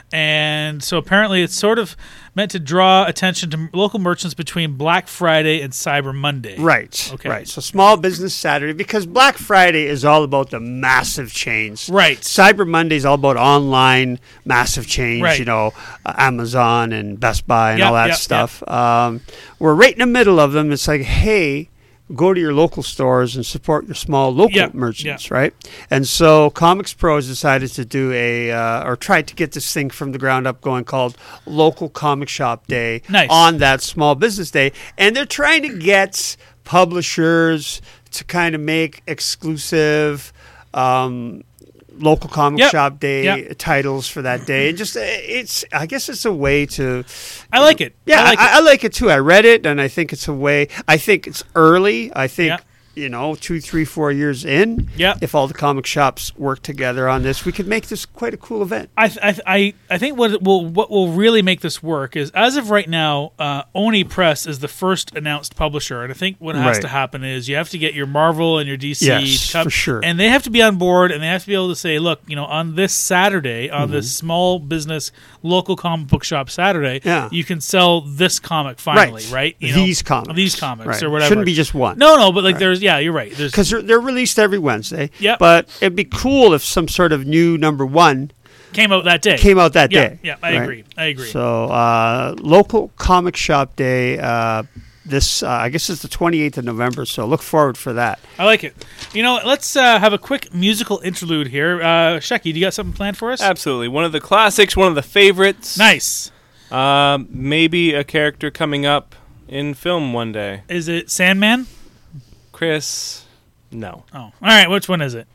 And so apparently it's sort of meant to draw attention to local merchants between Black Friday and Cyber Monday. Right. Okay. Right. So Small Business Saturday, because Black Friday is all about the massive chains. Right. Cyber Monday is all about online massive chains, Right. you know, Amazon and Best Buy and Yep, all that yep, stuff. We're right in the middle of them. It's like, hey, go to your local stores and support your small local Yep, merchants, yep. right? And so Comics Pros decided to do or tried to get this thing from the ground up going called Local Comic Shop Day Nice. on that Small Business Day. And they're trying to get publishers to kind of make exclusive local comic Yep, shop day yep. titles for that day. And just I guess it's a way to I like it. yeah, I like it. I like it too. I read it, and I think it's a way. I think it's early. I think Yeah. 2, 3, 4 years in. Yeah. If all the comic shops work together on this, we could make this quite a cool event. I think what will really make this work is, as of right now, Oni Press is the first announced publisher, and I think what has Right. to happen is you have to get your Marvel and your DC Yes, to come, for sure. and they have to be on board, and they have to be able to say, look, on this Saturday, on Mm-hmm. this small business local comic book shop Saturday, Yeah. you can sell this comic finally, right? These comics. Right. Right. Or whatever. Shouldn't be just one. No, but like you're right. There's Because they're released every Wednesday. Yep. But it'd be cool if some sort of new number one came out that day. came out that Yeah, day. yeah, I right? agree. So, local comic shop day. This I guess it's the 28th of November. So look forward for that. I like it. Let's have a quick musical interlude here. Shecky, do you got something planned for us? Absolutely. One of the classics, one of the favorites. Nice. Maybe a character coming up in film one day. Is it Sandman? Chris, no. Oh, all right. Which one is it?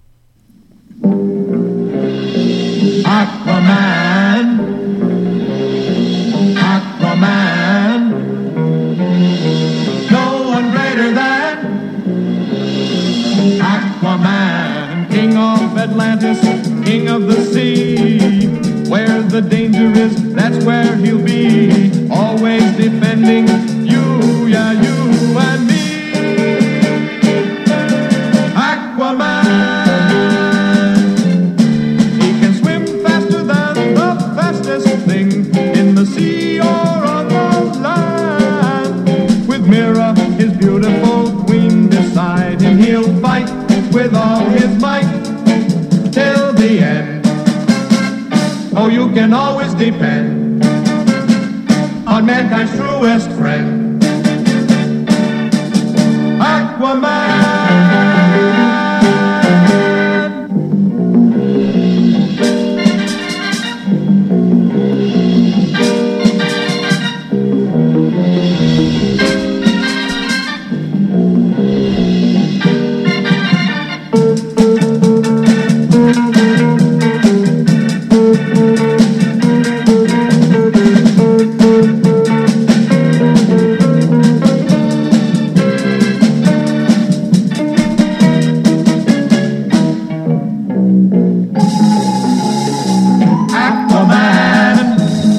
Aquaman. Aquaman. No one greater than Aquaman. King of Atlantis, king of the sea. Where the danger is, that's where he'll be. Always defending you, yeah, you and me. Aquaman. He can swim faster than the fastest thing in the sea or on the land. With Mira, his beautiful queen, beside him, he'll fight with all his might till the end. Oh, you can always depend on mankind's truest friend, Aquaman. Aquaman.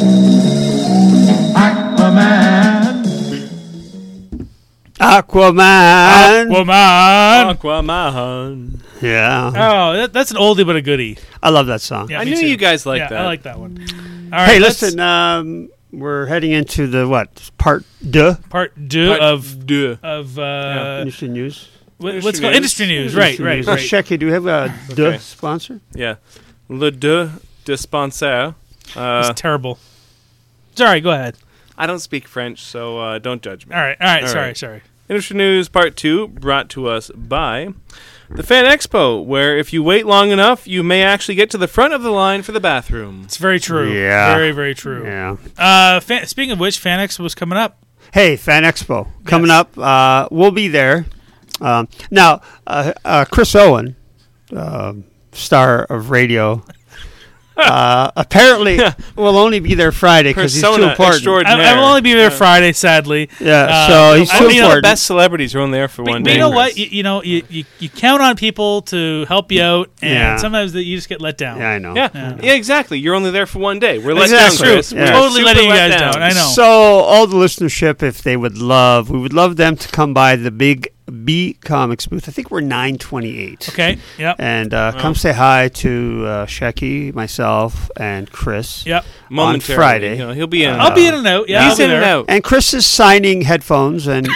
Aquaman. Aquaman. Aquaman. Yeah. Oh, that's an oldie but a goodie. I love that song. Yeah, I me knew too. you guys liked Yeah, that. I like that one. All right, Hey, let's- listen. We're heading into the part deux Part two of Duh. industry news. what's Industry called news. industry news. Right. Shecky, do you have a deux Okay. sponsor? Yeah. Le deux dispensaire. It's terrible. Sorry, go ahead. I don't speak French, so don't judge me. All right. All Sorry, right. sorry. Industry News Part 2 brought to us by the Fan Expo, where if you wait long enough, you may actually get to the front of the line for the bathroom. It's very true. Yeah. Very, very true. Yeah. Speaking of which, FanX was coming up. Hey, Fan Expo coming Yes. up. We'll be there. Now, Chris Owen, star of radio, apparently will only be there Friday because he's too Persona important. extraordinaire. I will only be there Friday, sadly. Yeah, so he's I too mean, The important. best celebrities are only there for But, one but day. you know Chris. what? You count on people to help you out, and Yeah. sometimes that you just get let down. Yeah, I know. Yeah, exactly. You're only there for one day. We're let Exactly. down, Chris. Yeah. We're Totally super letting you let guys down. I know. So all the listenership, if they would love, we would love them to come by the big B Comics booth. I think we're 928. Okay. Yep. And come say hi to Shecky, myself, and Chris. Yep. On Momentarily, Friday. you know, he'll be in. I'll be in and out. Yeah, He's in and out. And Chris is signing headphones and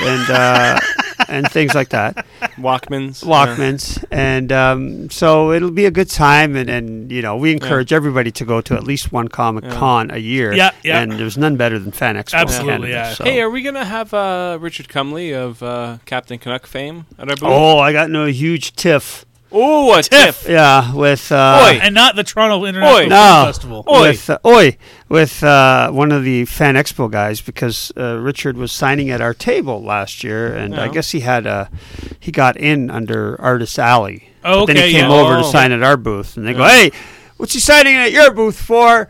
and things like that. Walkmans. Walkmans. And so it'll be a good time. And you know, we encourage everybody to go to at least one Comic Con a year. Yeah, yeah. And there's none better than Fan Expo. Absolutely, Canada, yeah. so. Hey, are we gonna have Richard Cumley of Captain Canuck fame at our booth? Oh, I got no huge tiff. Oh, a tiff. Yeah, with Oi. And not the Toronto International Oi. Film No. Festival. with one of the Fan Expo guys, because Richard was signing at our table last year, and I Yeah. guess he got in under Artist Alley. Oh, But then he okay, came yeah. over to Oh. sign at our booth, and they go, "Hey, what's he signing at your booth for?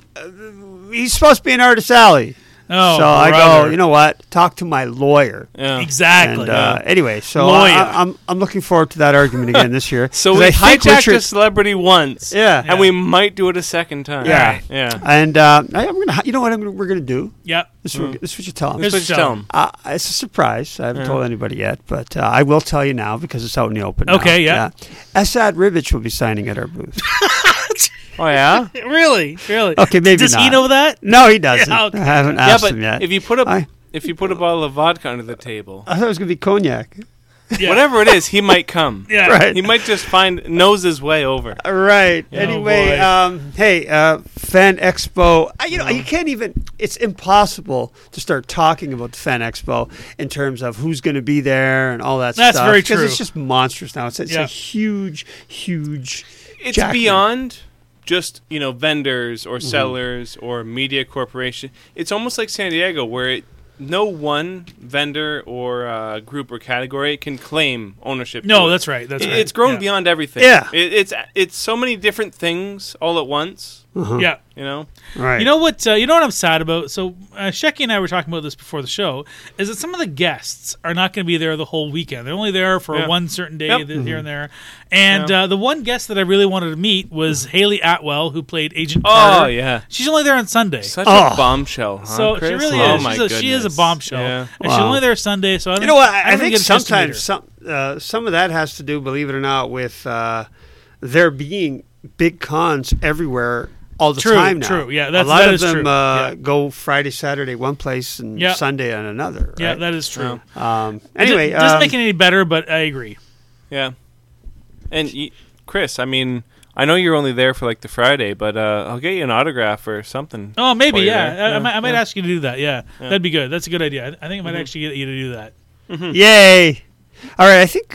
He's supposed to be in Artist Alley." Oh, so I go, brother. you know what? Talk to my lawyer. Yeah. Exactly. And anyway, so Lawyer. I'm looking forward to that argument again this year. So 'Cause we I think hijacked Richard- a celebrity once, Yeah. and we might do it a second time. Yeah. Right. yeah. And I'm gonna, you know what we're gonna do? Yep. This is what you tell him. Here's Let's what tell you him. It's a surprise. I haven't told anybody yet, but I will tell you now because it's out in the open. now. Okay, yeah. Esad Rivich will be signing at our booth. Oh yeah. Really? Okay, maybe Does he not. know that? No, he doesn't. Yeah, okay. I haven't Yeah, asked but him yet. if you put a I- bottle of vodka under the table, I thought it was gonna be cognac. Yeah. whatever it is, he might come. Yeah. Right. He might just nose his way over. Right. Oh, Anyway, boy. hey, Fan Expo. You know, you can't even. It's impossible to start talking about the Fan Expo in terms of who's going to be there and all that That's stuff. very because true. it's just monstrous now. It's Yeah. a huge. It's jackman. beyond just vendors or sellers or media corporation. It's almost like San Diego, where no one vendor or group or category can claim ownership. No, to it. that's right. That's right. It's grown Yeah. beyond everything. Yeah. It's so many different things all at once. Yeah. You know. Right. You know what? You know what I'm sad about. So Shecky and I were talking about this before the show. Is that some of the guests are not going to be there the whole weekend? They're only there for Yeah. one certain day Yep. here and there. And the one guest that I really wanted to meet was Haley Atwell, who played Agent Oh Carter. yeah. She's only there on Sunday. Such Oh. a bombshell. Huh, So Chris? she really Oh is. my She is a goodness. bombshell, Yeah. and she's Wow. only there Sunday. So I don't, You know what? I I don't think get a chance to meet sometimes her. some of that has to do, believe it or not, with there being big cons everywhere all the True, time now. true. Yeah, a that lot of is them true. Yeah. go Friday, Saturday one place and Yeah. Sunday on another. Yeah, right? that is true. Anyway, it doesn't make it any better, but I agree. Yeah. And Chris, I mean, I know you're only there for like the Friday, but I'll get you an autograph or something. Oh, maybe, while you're yeah. there. I might Yeah. ask you to do that. Yeah, that'd be good. That's a good idea. I think I might actually get you to do that. Yay! All right, I think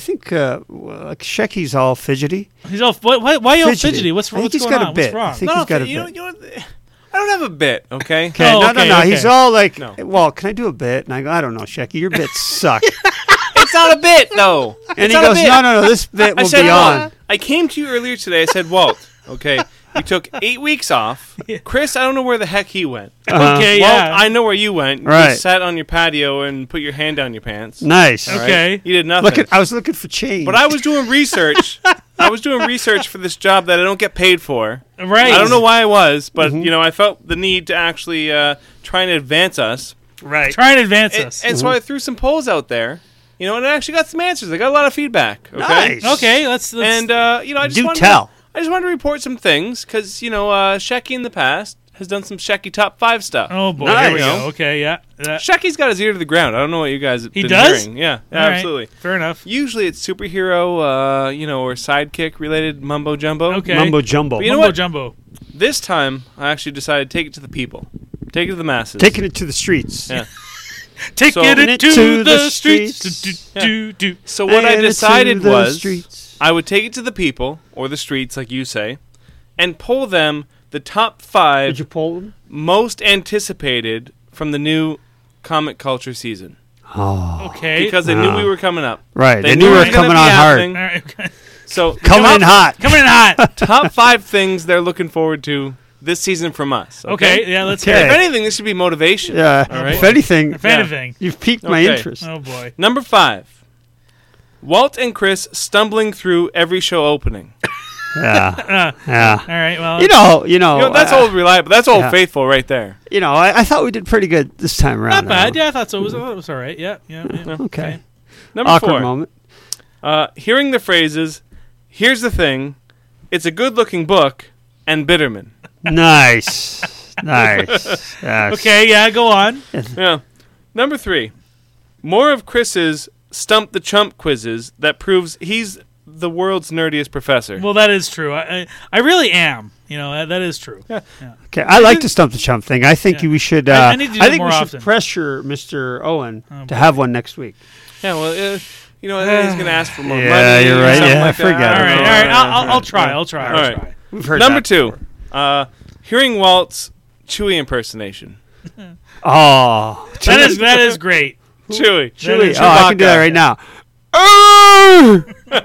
Shecky's all fidgety. He's all. Why are you all fidgety? What's I think he's going got on? a bit. What's wrong? I think he's got a bit. I don't have a bit, okay? Okay, Oh, no, okay, no. okay. He's all like, No. well, can I do a bit? And I go, I don't know, Shecky, your bits suck. It's not a bit, though. And It's he not a goes, bit. no, this bit I will said, be Walt, on. I came to you earlier today. I said, Walt, okay, you took 8 weeks off. Chris, I don't know where the heck he went. Okay, Walt, yeah. I know where you went. You Right. just sat on your patio and put your hand down your pants. Nice. All right? Okay. You did nothing. I was looking for change. But I was doing research. I was doing research for this job that I don't get paid for. Right. I don't know why I was, but Mm-hmm. I felt the need to actually try and advance us. right. Try and advance And, us. and so I threw some polls out there, and I actually got some answers. I got a lot of feedback. Okay. Nice. Okay, let's And I just Do wanted tell. I just wanted to report some things because Shecky in the past has done some Shecky top 5 stuff. Oh boy, Nice. here we go. Okay, yeah. Shecky's got his ear to the ground. I don't know what you guys have He been does? hearing. Yeah, All right, absolutely. fair enough. Usually it's superhero, or sidekick related mumbo jumbo. Okay. Mumbo jumbo. But you know Mumbo what? jumbo. This time I actually decided to take it to the people, take it to the masses. Taking it to the streets. Yeah. Take So- it to the streets. streets. Do. So what I And to decided the was streets. I would take it to the people or the streets, like you say, and poll them the top 5 Did you poll them? most anticipated from the new comic culture season. Oh. Okay. Because they knew we were coming up. Right. They knew knew we it were was gonna coming be on hard. happening. All right, okay. So Coming in hot. Coming in hot. top 5 things they're looking forward to this season from us. Okay, yeah, let's Okay. get If it. anything, this should be motivation. Yeah. All right. If anything, If anything. you've piqued my Okay. interest. Oh boy. Number 5. Walt and Chris stumbling through every show opening. Yeah. Yeah. All right, well. You know, That's old reliable. That's old yeah. faithful right there. I thought we did pretty good this time around. Not bad. Yeah, I thought so. I thought it was all right. Yeah. Okay. Number Awkward 4. moment. Hearing the phrases, "Here's the thing, it's a good-looking book," and Bitterman. Nice. Nice. Yes. Okay, yeah, go on. Yeah. Number 3. More of Chris's Stump the Chump quizzes that proves he's the world's nerdiest professor. Well, that is true. I really am. You know, that is true. Yeah. Okay, I like the stump the chump thing. I think Yeah. we should. I need to do I it think more we should often. pressure Mr. Owen to boy. have one next week. Yeah, well, he's going to ask for more Yeah, money. you're or right. something Yeah, like that. forget All it. right, all right. I'll try. I'll try. All I'll right. try. We've heard Number that 2. before. Hearing Walt's Chewie impersonation. Oh, That is great. Chewie. Chewie. is Oh, I can do that Chewbacca. right now. Oh!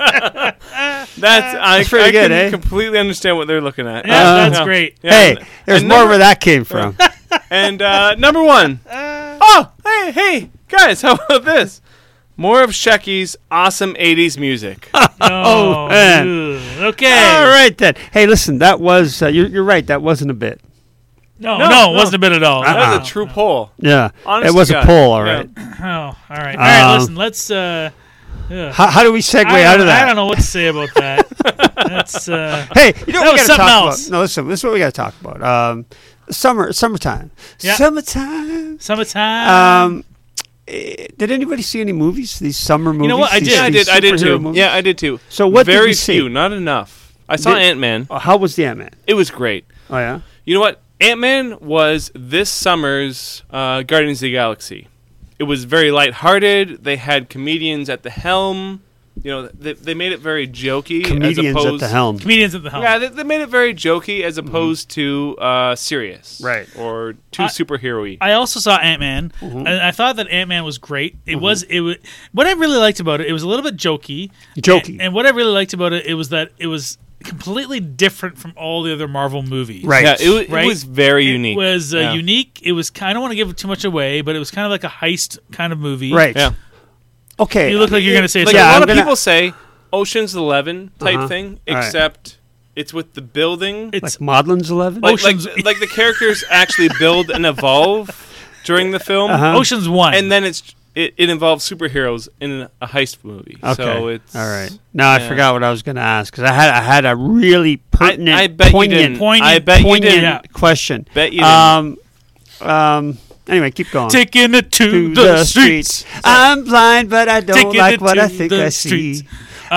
That's pretty I good, can eh? completely understand what they're looking at. Yeah, that's great. Yeah, Hey, and- there's and more number- where that came from. And number 1. Oh, hey, guys, how about this? More of Shecky's awesome 80s music. Oh, man. ugh. Okay. All right then. Hey, listen, that was you're right. That wasn't a bit. No, No, it wasn't a bit at all. That Uh-uh. was a true poll. Yeah, Honest it was to a God. poll. All Yeah. right. Oh, all right. All right, listen, let's... ugh. How do we segue out of that? I don't know what to say about that. That's... Hey, you know That what we was got to something talk else. about? No, listen. This is what we got to talk about. Summertime. Yeah. Summertime. Summertime. Did anybody see any movies? These summer movies. know what? I These- did. Yeah, I these did. I did superhero too. movies? Yeah, I did too. So what did Very you see? few, not enough. I saw Did- Ant-Man. Oh, how was the Ant-Man? It was great. Oh yeah. You know what? Ant-Man was this summer's Guardians of the Galaxy. It was very lighthearted. They had comedians at the helm. You know, they made it very jokey. Comedians as opposed, at the helm. Comedians at the helm. Yeah, they made it very jokey as opposed to serious. Right. Or too I- superhero-y. I also saw Ant-Man, and I thought that Ant-Man was great. It was what I really liked about it. It was a little bit jokey. Jokey. And what I really liked about it was that it was completely different from all the other Marvel movies. Right. Yeah, it Right? was very unique. It was Yeah. unique. It was. I don't want to give too much away, but it was kind of like a heist kind of movie. Right. Yeah. Okay. You look like you're going to say Like something. a lot I'm of gonna- people say Ocean's 11 type Uh-huh. thing, All right. except it's with the building. It's like Maudlin's 11. like Ocean's- the characters actually build and evolve during the film, Uh-huh. Ocean's 1. and then it involves superheroes in a heist movie. Okay. So it's all right. Now I yeah. forgot what I was going to ask because I had a really pertinent, I bet you poignant, didn't. Poignant- I bet you poignant didn't. Yeah. question. Bet you didn't. Anyway, keep going. Taking it to To the streets. I'm blind, but I don't Taking like it what to I think the I see. streets.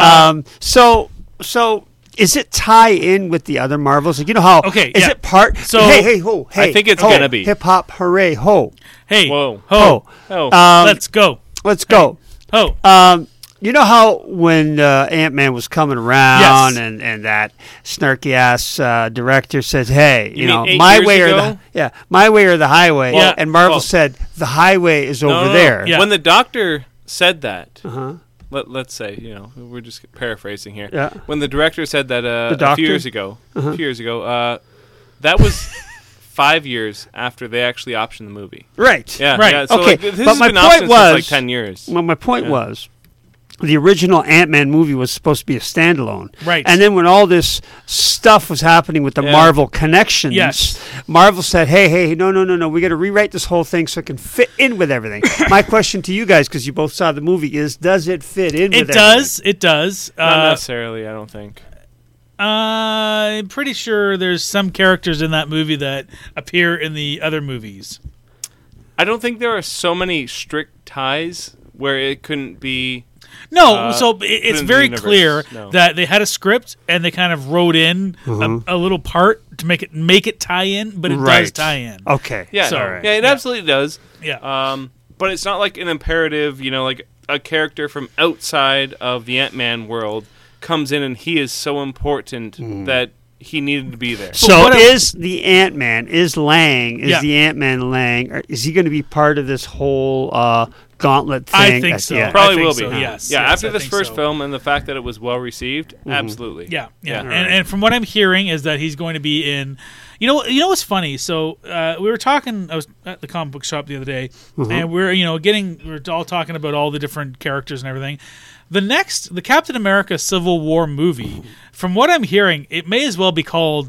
So is it tie in with the other Marvels? Like, you know how? Okay, Is yeah. it part? So- hey, ho, hey. I think it's ho, gonna be. hip hop, hooray, ho, Hey, Whoa. ho, ho. Oh, let's go. Let's go. Ho. You know how when Ant-Man was coming around Yes. and that snarky ass director says, "Hey, You know, mean 8 my years way ago? my way or the highway," Yeah. and Marvel Well- said, "The highway is no, over no, no. there." Yeah. When the doctor said that, Uh-huh. let's say, we're just paraphrasing here. Yeah. When the director said that a doctor? few years ago, that was 5 years after they actually optioned the movie. Right. Yeah, Right. yeah. So Okay, like, this but has my been point optioned was- since like 10 years. Well, my point Yeah. was, the original Ant-Man movie was supposed to be a standalone. Right. And then when all this stuff was happening with the Yeah. Marvel connections, Yes. Marvel said, hey, no, we got to rewrite this whole thing so it can fit in with everything. My question to you guys, because you both saw the movie, is does it fit in with It does. It does. Not necessarily, I don't think. I'm pretty sure there's some characters in that movie that appear in the other movies. I don't think there are so many strict ties where it couldn't be. No, so it's in the very universe, clear no. that they had a script and they kind of wrote in a little part to make it tie in, but it does Right. tie in. Okay. Yeah, So- Alright. yeah, it absolutely does. Yeah. But it's not like an imperative, like a character from outside of the Ant-Man world comes in and he is so important that he needed to be there. So what is the Ant-Man, is Yeah. the Ant-Man Lang, or is he going to be part of this whole gauntlet thing? I think so. Yeah. Probably I think will so, be. yes. Yeah, Yes, after I this think first so. film and the fact that it was well received, absolutely. Yeah. Yeah. And from what I'm hearing is that he's going to be in. You know what's funny? So we were talking. I was at the comic book shop the other day, and we're all talking about all the different characters and everything. The Captain America Civil War movie, from what I'm hearing, it may as well be called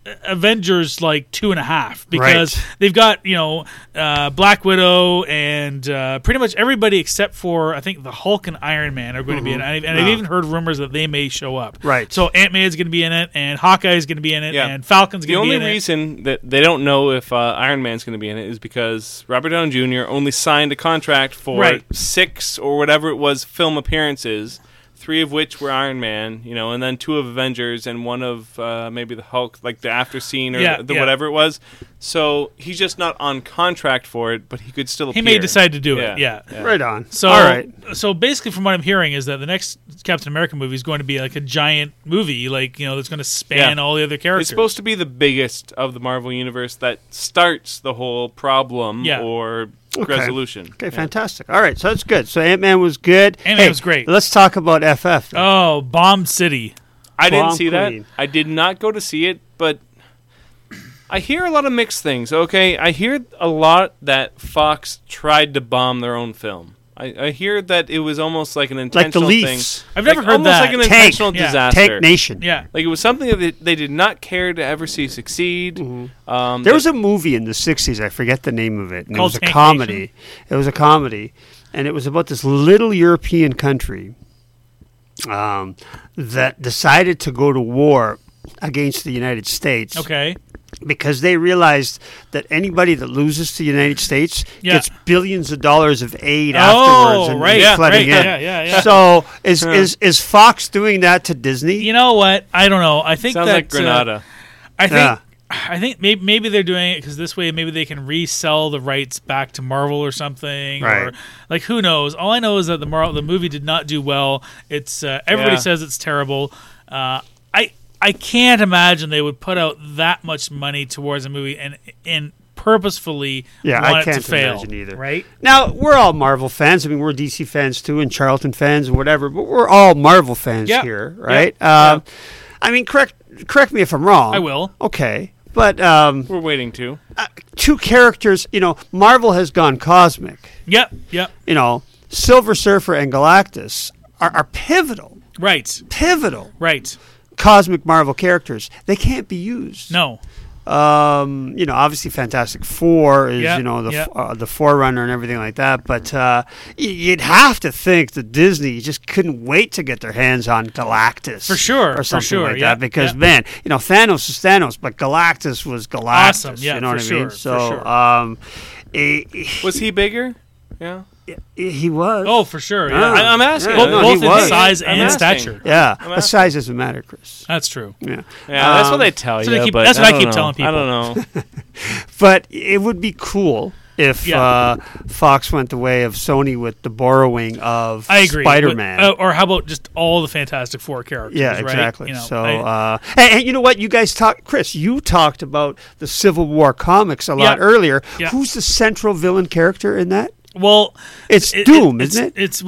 Avengers like 2.5 because Right. they've got Black Widow and pretty much everybody except for I think the Hulk and Iron Man are going to be in it, and I've even heard rumors that they may show up. Right. So Ant-Man's going to be in it, and Hawkeye's going to be in it, Yeah. and Falcon's The going to be only in it. reason that they don't know if Iron Man's going to be in it is because Robert Downey Jr. only signed a contract for Right. 6 or whatever it was film appearances, 3 of which were Iron Man, and then 2 of Avengers and 1 of maybe the Hulk, like the after scene or the whatever it was. So he's just not on contract for it, but he could still appear. He may decide to do it. Yeah. Right on. So, all right. So basically, from what I'm hearing, is that the next Captain America movie is going to be like a giant movie, like that's going to span all the other characters. It's supposed to be the biggest of the Marvel universe that starts the whole problem or resolution. Okay, fantastic. All right, so that's good. So Ant-Man was good. Ant-Man was great. Let's talk about FF. then. Oh, Bomb City. I didn't Bomb see Queen. that. I did not go to see it, but I hear a lot of mixed things. Okay, I hear a lot that Fox tried to bomb their own film. I hear that it was almost like an Like the intentional thing. Leafs. I've never heard almost that. like an Tank. intentional Yeah. disaster. Tank Nation. Yeah. Like it was something that they did not care to ever see succeed. There was a movie in the 60s, I forget the name of it, and Called it was a Tank comedy. Nation? It was a comedy, and it was about this little European country that decided to go to war against the United States Okay. because they realized that anybody that loses to the United States Yeah. gets billions of dollars of aid Oh, afterwards and right, yeah, flooding right, in. yeah. So is Fox doing that to Disney? You know what? I don't know. I think Sounds that like Granada. I think maybe they're doing it because this way maybe they can resell the rights back to Marvel or something, or Right. like who knows. All I know is that the movie did not do well. It's everybody Yeah. says it's terrible. I can't imagine they would put out that much money towards a movie and purposefully Yeah, want I it can't to fail. imagine either. Right? Now, we're all Marvel fans. I mean, we're DC fans too, and Charlton fans and whatever, but we're all Marvel fans Yeah. here, right? Yeah. I mean, correct me if I'm wrong. I will. Okay. But We're waiting to. 2 characters, Marvel has gone cosmic. Yep. Silver Surfer and Galactus are pivotal Right. cosmic Marvel characters. They can't be used. No. Obviously Fantastic Four is, Yeah, the forerunner and everything like that. But you'd have to think that Disney just couldn't wait to get their hands on Galactus. For sure, Or for something sure, like yeah, that. Because, yeah. man, Thanos is Thanos, but Galactus was Galactus. Awesome, yeah, you know for what I sure, mean? for So, sure. Was he bigger? Yeah. he was. Oh, for sure. Yeah. Yeah. I'm asking. Both, no, both he in was. size I'm and asking. stature. Yeah, I'm but asking. size doesn't matter, Chris. That's true. Yeah. Yeah, that's what they tell that's you. what I keep- but that's what I don't keep know. telling people. I don't know. But it would be cool if Yeah. Fox went the way of Sony with the borrowing of I agree. Spider-Man. But, or how about just all the Fantastic Four characters? Yeah, right? exactly. You know, So, and you know what? You guys talked, Chris. You talked about the Civil War comics a lot Yeah. earlier. Yeah. Who's the central villain character in that? well, It's Doom, isn't it? It's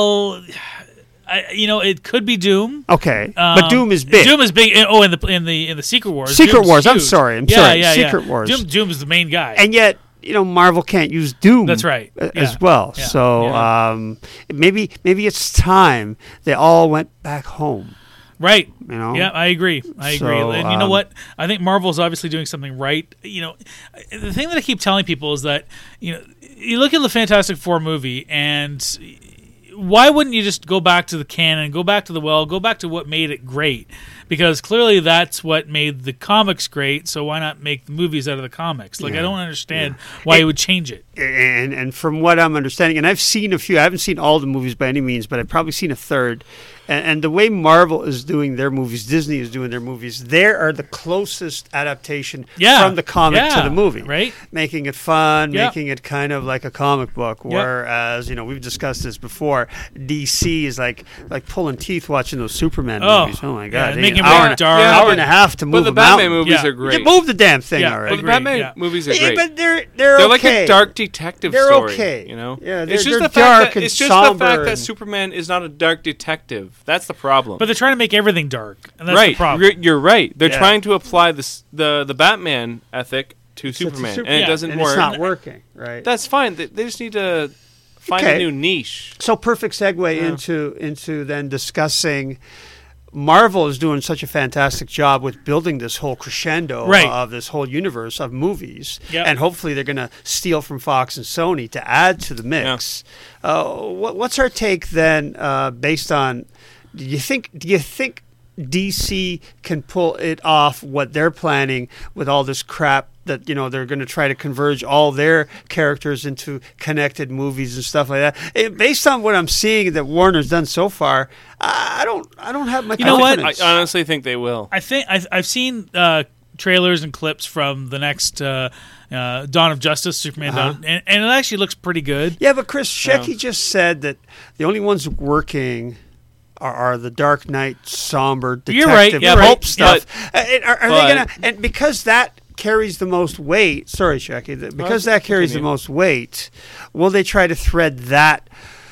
it could be Doom. Okay, but Um, Doom is big. Doom is big. Oh, in the Secret Wars. Secret Doom's Wars, I'm huge. sorry, I'm Yeah, sorry. yeah, Secret yeah. Wars. Doom is the main guy. And yet, Marvel can't use Doom. That's right. As Yeah. well. Yeah. So Yeah. maybe it's time they all went back home. Right. You know? Yeah, I agree. I agree. So, And you know what? I think Marvel's obviously doing something right. The thing that I keep telling people is that, you look at the Fantastic Four movie, and why wouldn't you just go back to the canon, go back to go back to what made it great? Because clearly that's what made the comics great, so why not make the movies out of the comics? I don't understand why you would change it. And from what I'm understanding, and I've seen a few, I haven't seen all the movies by any means, but I've probably seen a third. And the way Marvel is doing their movies, Disney is doing their movies, they are the closest adaptation from the comic to the movie. Right. Making it fun, Yeah. making it kind of like a comic book, Yep. whereas, we've discussed this before, DC is like pulling teeth watching those Superman Oh, movies. Oh my yeah, God. and They making an it hour, very and, dark. hour Yeah, and a half to But move the them out. Batman movies Yeah. are great. You move the damn thing Yeah. already. But the Batman yeah. movies are Yeah, great. but they're They're like okay. a dark detective They're story. okay. it's Yeah, they're just the dark fact that and it's just the somber fact that and- Superman is not a dark detective. That's the problem. But they're trying to make everything dark, and that's right, the problem. You're right. They're Yeah. trying to apply the Batman ethic to Superman, and it Yeah. doesn't and work. it's not working, right? That's fine. They just need to find Okay. a new niche. So perfect segue into then discussing Marvel is doing such a fantastic job with building this whole crescendo Right. of this whole universe of movies, Yep. and hopefully they're going to steal from Fox and Sony to add to the mix. What's our take then, based on? Do you think DC can pull it off what they're planning with all this crap that they're going to try to converge all their characters into connected movies and stuff like that? Based on what I'm seeing that Warner's done so far, I don't have much. You know what? I honestly think they will. I think I've seen trailers and clips from the next Dawn of Justice, Superman Dawn, and it actually looks pretty good. Yeah, but Chris Shecky just said that the only ones working are the Dark Knight somber detective You're right, yeah, pulp right. stuff. Are they but- gonna? And because that carries the most weight. Sorry, Shecky. Because that carries the most weight, will they try to thread that?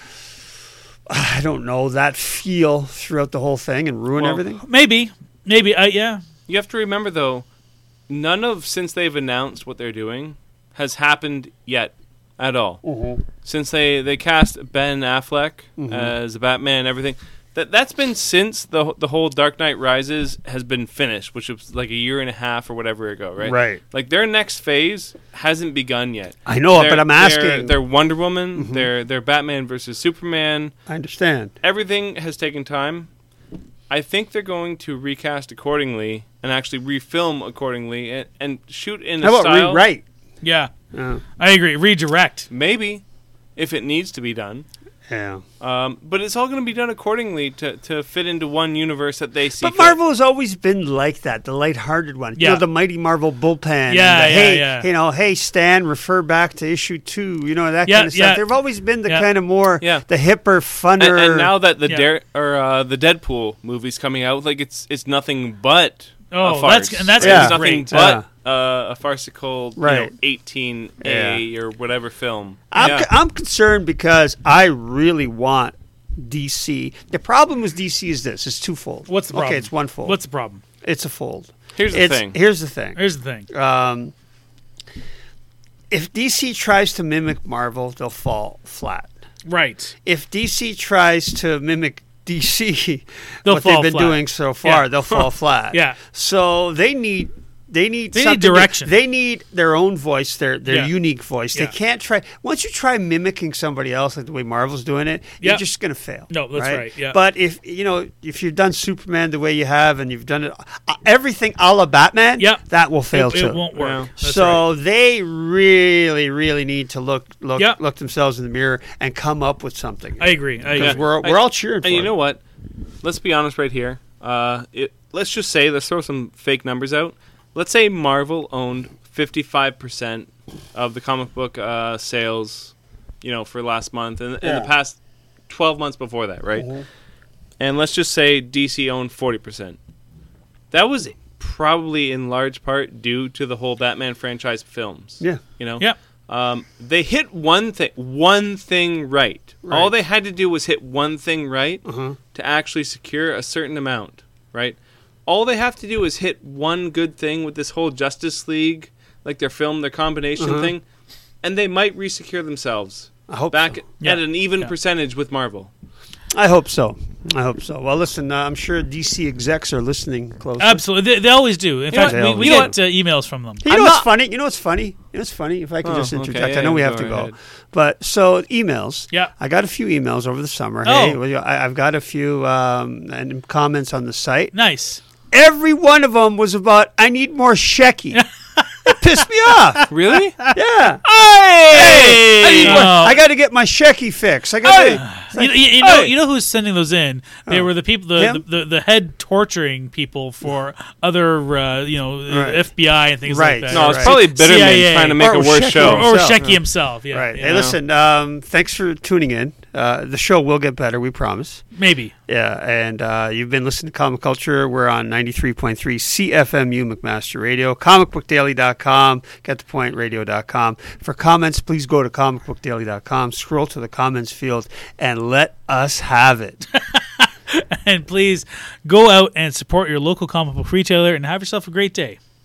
I don't know, that feel throughout the whole thing and ruin everything. Maybe. Yeah. You have to remember, though, none of, since they've announced what they're doing, has happened yet at all. Mm-hmm. Since they cast Ben Affleck as Batman and everything, that's been since the whole Dark Knight Rises has been finished, which was like a year and a half or whatever ago, right? Right. Like their next phase hasn't begun yet. I know it, but I'm asking. They're Wonder Woman. They're Batman versus Superman. I understand. Everything has taken time. I think they're going to recast accordingly and actually refilm accordingly and shoot in a How about style. rewrite? Yeah. Yeah. I agree. Redirect. Maybe, if it needs to be done. Yeah. But it's all going to be done accordingly to fit into one universe that they see. But fit. Marvel has always been like that, the lighthearted one. Yeah. The Mighty Marvel bullpen. Yeah, and yeah. hey, Stan, refer back to issue 2. That Yeah, kind of stuff. yeah. They've always been the Yeah. kind of more, Yeah. the hipper, funner. And now that the Yeah. the Deadpool movie's coming out, like it's nothing but Oh, a farce. that's Yeah. It's nothing great. but a farcical, Right. 18A or whatever film. I'm concerned because I really want DC. The problem with DC is this. It's twofold. What's the problem? Okay, it's one fold. What's the problem? It's a fold. Here's the thing. Here's the thing. Here's the thing. If DC tries to mimic Marvel, they'll fall flat. Right. If DC tries to mimic DC, They'll what fall they've been flat. doing so far, Yeah. they'll fall flat. Yeah. So they need need something direction. They need their own voice, their Yeah. unique voice. Yeah. They can't try. Once you try mimicking somebody else, like the way Marvel's doing it, Yeah. you're just going to fail. No, that's right, yeah. But if you've done Superman the way you have, and you've done it everything a la Batman, Yeah. that will fail too. It won't work. Yeah. That's So right. they really, really need to look Yeah. themselves in the mirror and come up with something. I agree. I agree. Because we're all cheering for And you it. know what? Let's be honest right here. Let's just say, let's throw some fake numbers out. Let's say Marvel owned 55% of the comic book sales, for last month and in the past 12 months before that, right? And let's just say DC owned 40%. That was probably in large part due to the whole Batman franchise films. Yeah. Yeah. They hit one thing right. All they had to do was hit one thing right to actually secure a certain amount, right? All they have to do is hit one good thing with this whole Justice League, like their combination thing, and they might resecure themselves I hope back so. at an even Yeah. percentage with Marvel. I hope so. Well, listen, I'm sure DC execs are listening closely. Absolutely. They always do. In fact, what? we You know get emails from them. You know what's funny? You know what's funny? If I can just okay, interject. yeah, I know we have go to go. ahead. But so emails. Yeah. I got a few emails over the summer. Oh. Hey, I've got a few and comments on the site. Nice. Every one of them was about, I need more Shecky. It pissed me off. Really? Yeah. Hey! I need more. I got to get my Shecky fix. I got to. You know who's sending those in? They were the people, Him? the head torturing people for other, FBI and things Right. like that. No, it's Right. probably Bitterman CIA. trying to make Or a worse Shecky show. or himself. Shecky himself. Yeah, Right. yeah. Hey, listen, thanks for tuning in. The show will get better, we promise. Maybe. Yeah, and you've been listening to Comic Culture. We're on 93.3 CFMU McMaster Radio, comicbookdaily.com, getthepointradio.com. For comments, please go to comicbookdaily.com, scroll to the comments field, and let us have it. And please go out and support your local comic book retailer and have yourself a great day.